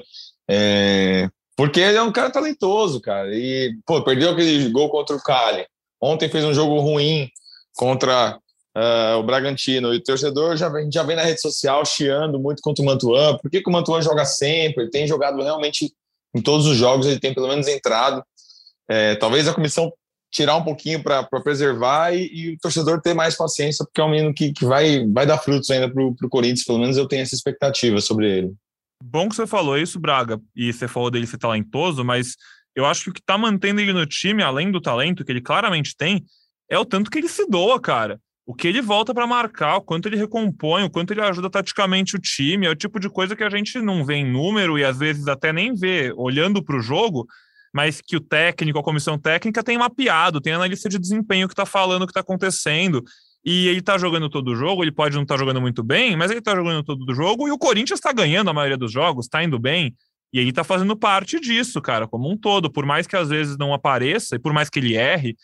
é, porque ele é um cara talentoso, cara, e pô, perdeu aquele gol contra o Cali, ontem fez um jogo ruim contra Uh, o Bragantino, e o torcedor já vem, já vem na rede social chiando muito contra o Mantuan. Por que, que o Mantuan joga sempre? Ele tem jogado realmente em todos os jogos, ele tem pelo menos entrado. É, talvez a comissão tirar um pouquinho para preservar e, e o torcedor ter mais paciência, porque é um menino que, que vai, vai dar frutos ainda para o Corinthians, pelo menos eu tenho essa expectativa sobre ele. Bom que você falou isso, Braga, e você falou dele ser talentoso, mas eu acho que o que está mantendo ele no time, além do talento que ele claramente tem, é o tanto que ele se doa, cara. O que ele volta para marcar, o quanto ele recompõe, o quanto ele ajuda taticamente o time, é o tipo de coisa que a gente não vê em número e às vezes até nem vê olhando para o jogo, mas que o técnico, a comissão técnica tem mapeado, tem analista de desempenho que está falando o que está acontecendo, e ele está jogando todo o jogo, ele pode não estar tá jogando muito bem, mas ele está jogando todo o jogo, e o Corinthians está ganhando a maioria dos jogos, está indo bem, e ele está fazendo parte disso, cara, como um todo, por mais que às vezes não apareça, e por mais que ele erre,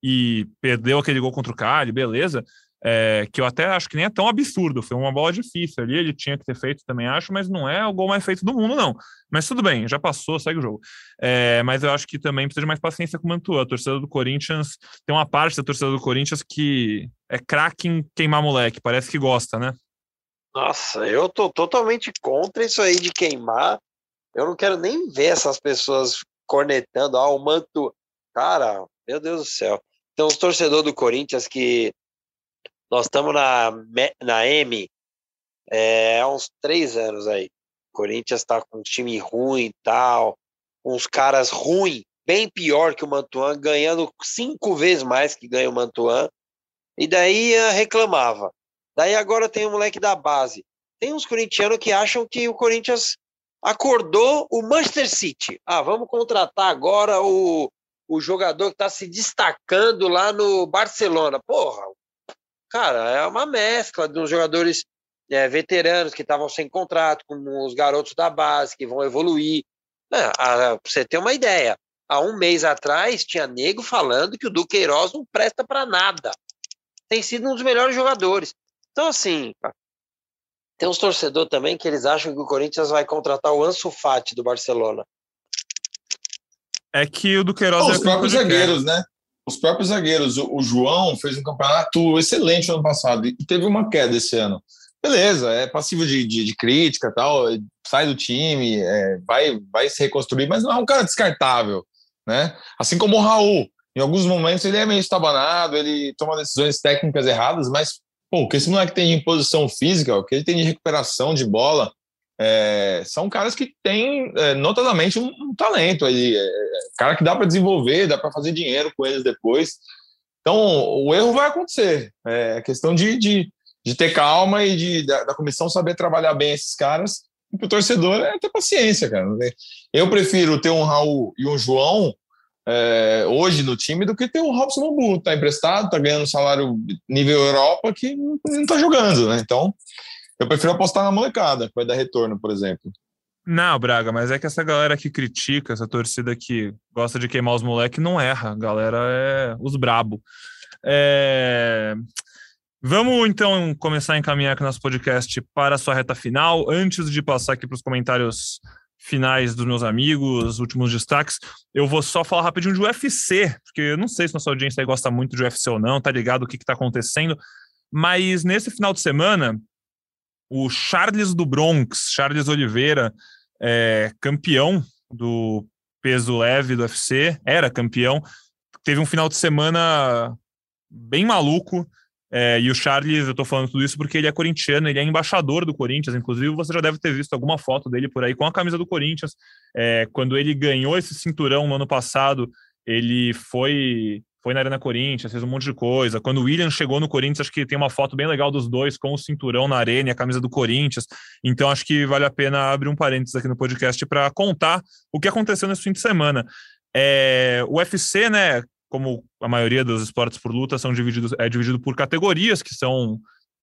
e perdeu aquele gol contra o Cali, beleza, é, que eu até acho que nem é tão absurdo, foi uma bola difícil ali, ele tinha que ter feito também, acho, mas não é o gol mais feito do mundo, não. Mas tudo bem, já passou, segue o jogo. É, mas eu acho que também precisa de mais paciência com o Mantua. A torcida do Corinthians, tem uma parte da torcida do Corinthians que é craque em queimar moleque, parece que gosta, né? Nossa, eu tô totalmente contra isso aí de queimar. Eu não quero nem ver essas pessoas cornetando, ah, o Mantua. Cara, meu Deus do céu. Então, os torcedores do Corinthians que nós estamos na, na M é, há uns três anos aí. O Corinthians está com um time ruim e tal, uns caras ruins, bem pior que o Mantuan, ganhando cinco vezes mais que ganha o Mantuan, e daí reclamava. Daí agora tem um moleque da base. Tem uns corintianos que acham que o Corinthians acordou o Manchester City. Ah, vamos contratar agora o o jogador que está se destacando lá no Barcelona. Porra, cara, é uma mescla de uns jogadores é, veteranos que estavam sem contrato, com os garotos da base, que vão evoluir. É, pra você ter uma ideia, há um mês atrás tinha nego falando que o Duqueiroz não presta para nada. Tem sido um dos melhores jogadores. Então, assim, tem uns torcedores também que eles acham que o Corinthians vai contratar o Ansu Fati do Barcelona. É que o Duqueiroz... Oh, é os próprios zagueiros, né? Os próprios zagueiros. O, o João fez um campeonato excelente no ano passado e teve uma queda esse ano. Beleza, é passivo de, de, de crítica, tal, sai do time, é, vai, vai se reconstruir, mas não é um cara descartável, né? Assim como o Raul. Em alguns momentos ele é meio estabanado, ele toma decisões técnicas erradas, mas pô, o que esse moleque tem de imposição física, o que ele tem de recuperação de bola, É, são caras que têm é, notadamente um, um talento aí, é, cara que dá para desenvolver, dá para fazer dinheiro com eles depois. Então o erro vai acontecer, é questão de, de, de ter calma e de, da, da comissão saber trabalhar bem esses caras, e para o torcedor é ter paciência, cara. Eu prefiro ter um Raul e um João é, hoje no time do que ter um Robson Bambu, tá emprestado, tá ganhando salário nível Europa que não, não tá jogando, né? Então eu prefiro apostar na molecada, que vai dar retorno, por exemplo. Não, Braga, mas é que essa galera que critica, essa torcida que gosta de queimar os moleques, não erra. A galera é os brabo. É... Vamos, então, começar a encaminhar aqui nosso podcast para a sua reta final. Antes de passar aqui para os comentários finais dos meus amigos, últimos destaques, eu vou só falar rapidinho de U F C, porque eu não sei se nossa audiência aí gosta muito de U F C ou não, tá ligado o que está acontecendo, mas nesse final de semana, o Charles do Bronx, Charles Oliveira, é, campeão do peso leve do U F C, era campeão, teve um final de semana bem maluco, é, e o Charles, eu tô falando tudo isso porque ele é corintiano, ele é embaixador do Corinthians, inclusive você já deve ter visto alguma foto dele por aí com a camisa do Corinthians. É, quando ele ganhou esse cinturão no ano passado, ele foi... Foi na Arena Corinthians, fez um monte de coisa. Quando o William chegou no Corinthians, acho que tem uma foto bem legal dos dois com o cinturão na arena e a camisa do Corinthians. Então, acho que vale a pena abrir um parênteses aqui no podcast para contar o que aconteceu nesse fim de semana. É, o U F C, né, como a maioria dos esportes por luta, são divididos, é dividido por categorias que são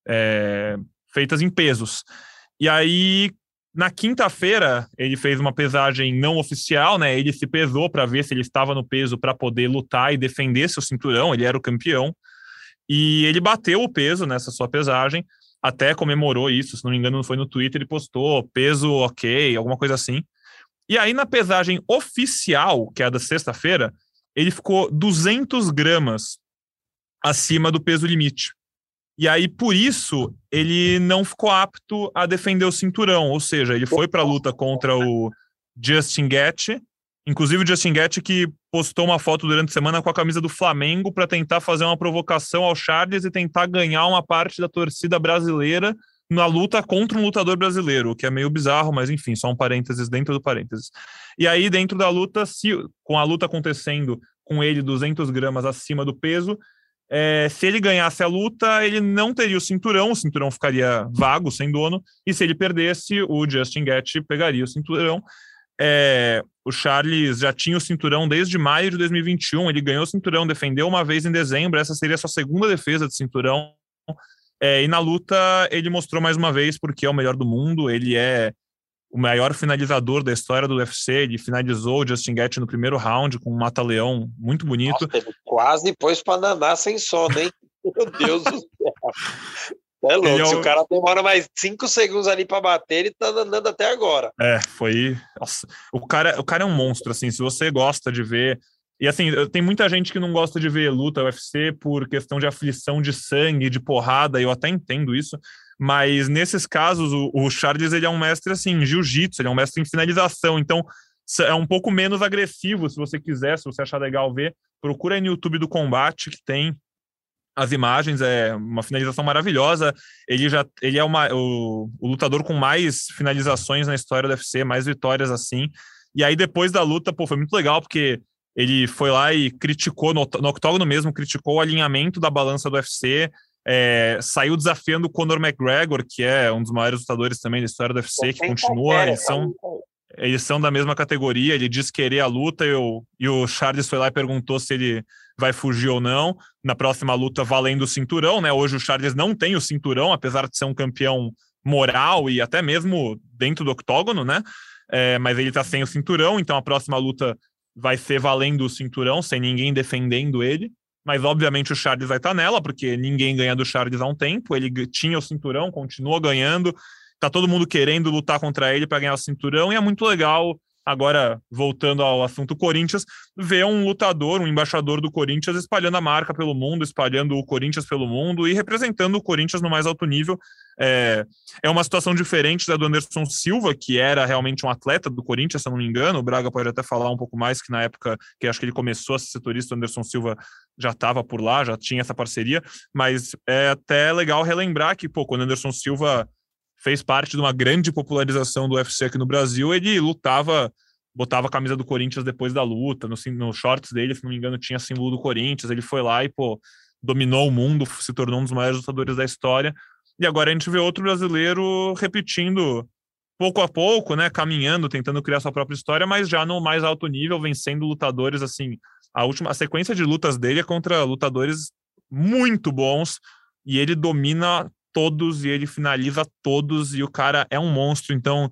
é, feitas em pesos. E aí... Na quinta-feira, ele fez uma pesagem não oficial, né? Ele se pesou para ver se ele estava no peso para poder lutar e defender seu cinturão. Ele era o campeão. E ele bateu o peso nessa sua pesagem, até comemorou isso. Se não me engano, foi no Twitter, ele postou peso ok, alguma coisa assim. E aí, na pesagem oficial, que é a da sexta-feira, ele ficou duzentos gramas acima do peso limite. E aí, por isso, ele não ficou apto a defender o cinturão. Ou seja, ele foi para a luta contra o Justin Gaethje. Inclusive, o Justin Gaethje que postou uma foto durante a semana com a camisa do Flamengo para tentar fazer uma provocação ao Charles e tentar ganhar uma parte da torcida brasileira na luta contra um lutador brasileiro, o que é meio bizarro, mas enfim, só um parênteses dentro do parênteses. E aí, dentro da luta, se, com a luta acontecendo com ele duzentos gramas acima do peso, É, se ele ganhasse a luta, ele não teria o cinturão, o cinturão ficaria vago, sem dono, e se ele perdesse, o Justin Gaethje pegaria o cinturão. É, o Charles já tinha o cinturão desde maio de dois mil e vinte e um, ele ganhou o cinturão, defendeu uma vez em dezembro, essa seria a sua segunda defesa de cinturão, é, e na luta ele mostrou mais uma vez porque é o melhor do mundo, ele é o maior finalizador da história do U F C, ele finalizou o Justin Gaethje no primeiro round com um mata-leão muito bonito. Nossa, ele quase pôs pra danar sem sono, hein? Meu Deus do céu. É louco, é o... se o cara demora mais cinco segundos ali pra bater, ele tá andando até agora. É, foi... Nossa, o cara, o cara é um monstro, assim, se você gosta de ver... E assim, tem muita gente que não gosta de ver luta U F C por questão de aflição de sangue, de porrada, eu até entendo isso, mas nesses casos o, o Charles ele é um mestre assim, em jiu-jitsu, ele é um mestre em finalização, então é um pouco menos agressivo, se você quiser, se você achar legal ver, procura aí no YouTube do Combate, que tem as imagens, é uma finalização maravilhosa, ele já ele é uma, o, o lutador com mais finalizações na história do U F C, mais vitórias assim, e aí depois da luta, pô, foi muito legal, porque ele foi lá e criticou, no, no octógono mesmo, criticou o alinhamento da balança do U F C, é, saiu desafiando o Conor McGregor, que é um dos maiores lutadores também da história do U F C, que continua, eles são, eles são da mesma categoria, ele disse querer a luta, e o, e o Charles foi lá e perguntou se ele vai fugir ou não, na próxima luta valendo o cinturão, né? Hoje o Charles não tem o cinturão, apesar de ser um campeão moral e até mesmo dentro do octógono, né? É, mas ele tá sem o cinturão, então a próxima luta vai ser valendo o cinturão, sem ninguém defendendo ele, mas obviamente o Charles vai estar nela, porque ninguém ganha do Charles há um tempo, ele tinha o cinturão, continua ganhando, tá todo mundo querendo lutar contra ele para ganhar o cinturão, e é muito legal, agora voltando ao assunto Corinthians, ver um lutador, um embaixador do Corinthians espalhando a marca pelo mundo, espalhando o Corinthians pelo mundo e representando o Corinthians no mais alto nível. É, é uma situação diferente da do Anderson Silva, que era realmente um atleta do Corinthians, se eu não me engano, o Braga pode até falar um pouco mais, que na época que acho que ele começou a ser setorista, o Anderson Silva já estava por lá, já tinha essa parceria, mas é até legal relembrar que, pô, quando o Anderson Silva fez parte de uma grande popularização do U F C aqui no Brasil, ele lutava, botava a camisa do Corinthians depois da luta, no, no shorts dele, se não me engano, tinha símbolo do Corinthians, ele foi lá e, pô, dominou o mundo, se tornou um dos maiores lutadores da história, e agora a gente vê outro brasileiro repetindo pouco a pouco, né, caminhando, tentando criar sua própria história, mas já no mais alto nível, vencendo lutadores, assim, a última, a sequência de lutas dele é contra lutadores muito bons, e ele domina todos, e ele finaliza todos, e o cara é um monstro, então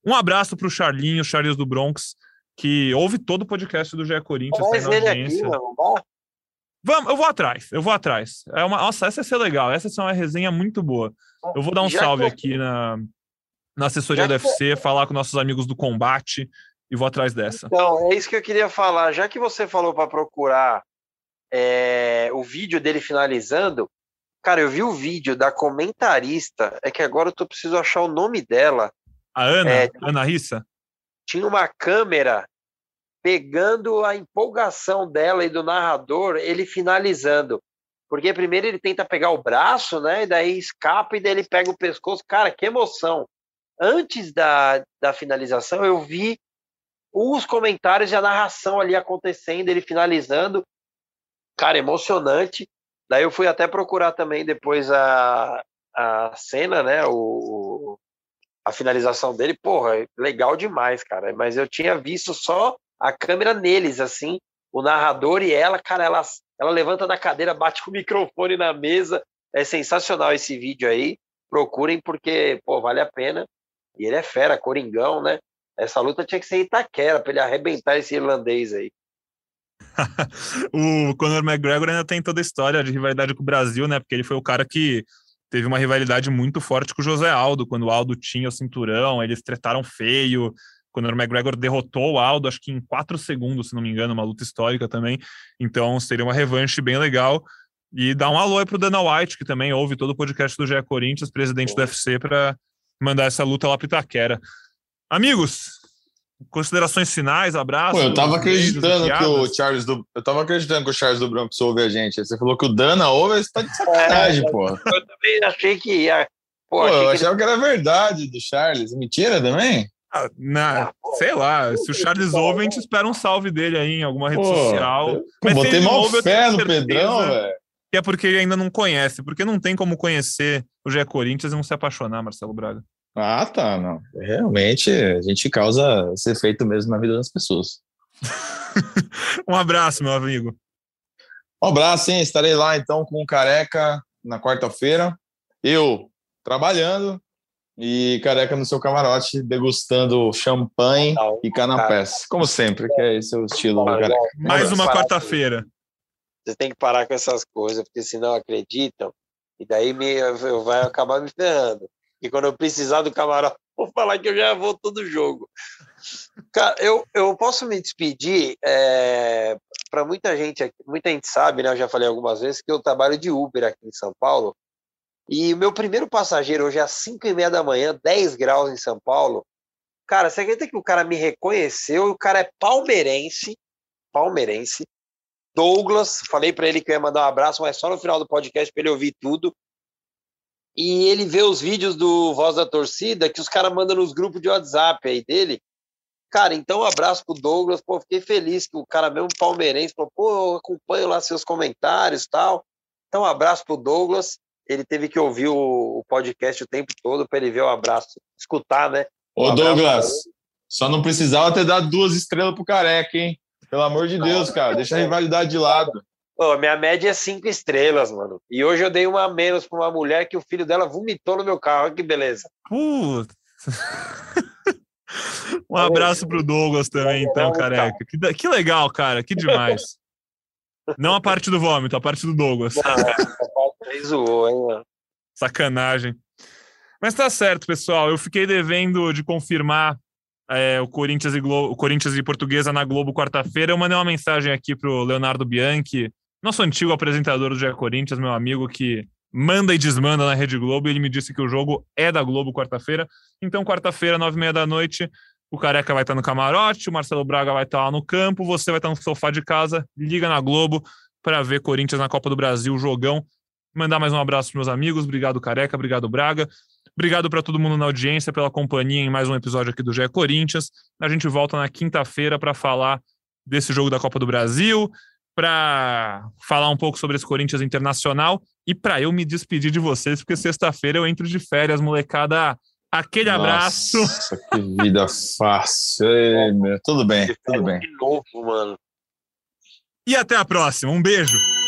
Um abraço pro Charlinho, Charles do Bronx, que ouve todo o podcast do G E Corinthians. Mas ele aqui, mano, Vamos, eu vou atrás, eu vou atrás. É uma, nossa, essa ia ser legal, essa ia ser uma resenha muito boa. Eu vou dar um Já salve que... aqui na, na assessoria Já do U F C, que... falar com nossos amigos do Combate e vou atrás dessa. Então, é isso que eu queria falar. Já que você falou para procurar é, o vídeo dele finalizando, cara, eu vi o vídeo da comentarista, é que agora eu tô preciso achar o nome dela. A Ana? É, Ana Rissa? Tinha uma câmera pegando a empolgação dela e do narrador, ele finalizando. Porque primeiro ele tenta pegar o braço, né? E daí escapa e daí ele pega o pescoço. Cara, que emoção. Antes da, da finalização, eu vi os comentários e a narração ali acontecendo, ele finalizando. Cara, emocionante. Daí eu fui até procurar também depois a, a cena, né? O, a finalização dele. Porra, legal demais, cara. Mas eu tinha visto só a câmera neles, assim, o narrador e ela, cara, ela, ela levanta da cadeira, bate o microfone na mesa. É sensacional esse vídeo aí. Procurem porque, pô, vale a pena. E ele é fera, coringão, né? Essa luta tinha que ser em Itaquera pra ele arrebentar esse irlandês aí. O Conor McGregor ainda tem toda a história de rivalidade com o Brasil, né? Porque ele foi o cara que teve uma rivalidade muito forte com o José Aldo, quando o Aldo tinha o cinturão, eles tretaram feio. Conor McGregor derrotou o Aldo, acho que em quatro segundos, se não me engano, uma luta histórica também. Então seria uma revanche bem legal. E dá um alô aí pro Dana White, que também ouve todo o podcast do G E Corinthians, presidente do U F C, para mandar essa luta lá pro Itaquera. Amigos, considerações finais, abraço. Pô, eu tava acreditando que o Charles do eu tava acreditando que o Charles do Bronx ouve a gente. Você falou que o Dana ouve, você tá de sacanagem, é, pô. Eu também achei que ia. Pô, pô eu achava que... que era verdade do Charles. Mentira também? Ah, na, ah, pô, sei lá, se o Charles ouve, a gente espera um salve dele aí em alguma rede pô, social. Eu, Mas botei mal fé no Pedrão, velho. Que é porque ele ainda não conhece, porque não tem como conhecer o G E Corinthians e não se apaixonar, Marcelo Braga. Ah, tá, não. Realmente, a gente causa esse efeito mesmo na vida das pessoas. Um abraço, meu amigo. Um abraço, hein? Estarei lá, então, com o Careca na quarta-feira. Eu trabalhando e Careca no seu camarote, degustando champanhe não, e canapés. Como sempre, que é esse o estilo do Careca. Um Mais uma quarta-feira. Você tem que parar com essas coisas, porque senão acreditam, e daí me, eu vai acabar me ferrando. E quando eu precisar do camarote, vou falar que eu já vou todo jogo. Cara, eu, eu posso me despedir, é, para muita gente aqui, muita gente sabe, né? Eu já falei algumas vezes que eu trabalho de Uber aqui em São Paulo, e o meu primeiro passageiro hoje é às cinco e meia da manhã, dez graus em São Paulo. Cara, você acredita que o cara me reconheceu, e o cara é palmeirense, palmeirense, Douglas, falei para ele que eu ia mandar um abraço, mas só no final do podcast para ele ouvir tudo. E ele vê os vídeos do Voz da Torcida que os caras mandam nos grupos de WhatsApp aí dele. Cara, então um abraço pro Douglas. Pô, fiquei feliz que o cara mesmo palmeirense falou, pô, eu acompanho lá seus comentários e tal. Então um abraço pro Douglas. Ele teve que ouvir o, o podcast o tempo todo para ele ver o abraço, escutar, né? Ô, um Douglas, só não precisava ter dado duas estrelas pro Careca, hein? Pelo amor de Deus, cara, deixa a rivalidade de lado. Pô, minha média é cinco estrelas, mano. E hoje eu dei uma a menos pra uma mulher que o filho dela vomitou no meu carro. Olha que beleza. Putz. Um abraço pro Douglas também, então, Careca. Que, que legal, cara, que demais. Não a parte do vômito, a parte do Douglas. Não, essa parte aí zoou, hein, mano. Sacanagem. Mas tá certo, pessoal. Eu fiquei devendo de confirmar É, o, Corinthians e Glo- o Corinthians e Portuguesa na Globo quarta-feira. Eu mandei uma mensagem aqui pro Leonardo Bianchi, nosso antigo apresentador do G E Corinthians, meu amigo que manda e desmanda na Rede Globo, e ele me disse que o jogo é da Globo quarta-feira. Então, quarta-feira, nove e meia da noite, o Careca vai estar no camarote, o Marcelo Braga vai estar lá no campo, você vai estar no sofá de casa, liga na Globo para ver Corinthians na Copa do Brasil, jogão. Mandar mais um abraço pros meus amigos. Obrigado, Careca, obrigado, Braga. Obrigado para todo mundo na audiência, pela companhia em mais um episódio aqui do G E Corinthians. A gente volta na quinta-feira para falar desse jogo da Copa do Brasil, para falar um pouco sobre esse Corinthians Internacional e para eu me despedir de vocês, porque sexta-feira eu entro de férias, molecada. Aquele Nossa, abraço. Nossa, que vida fácil. Ei, meu. Tudo bem, tudo bem. De novo, mano. E até a próxima. Um beijo.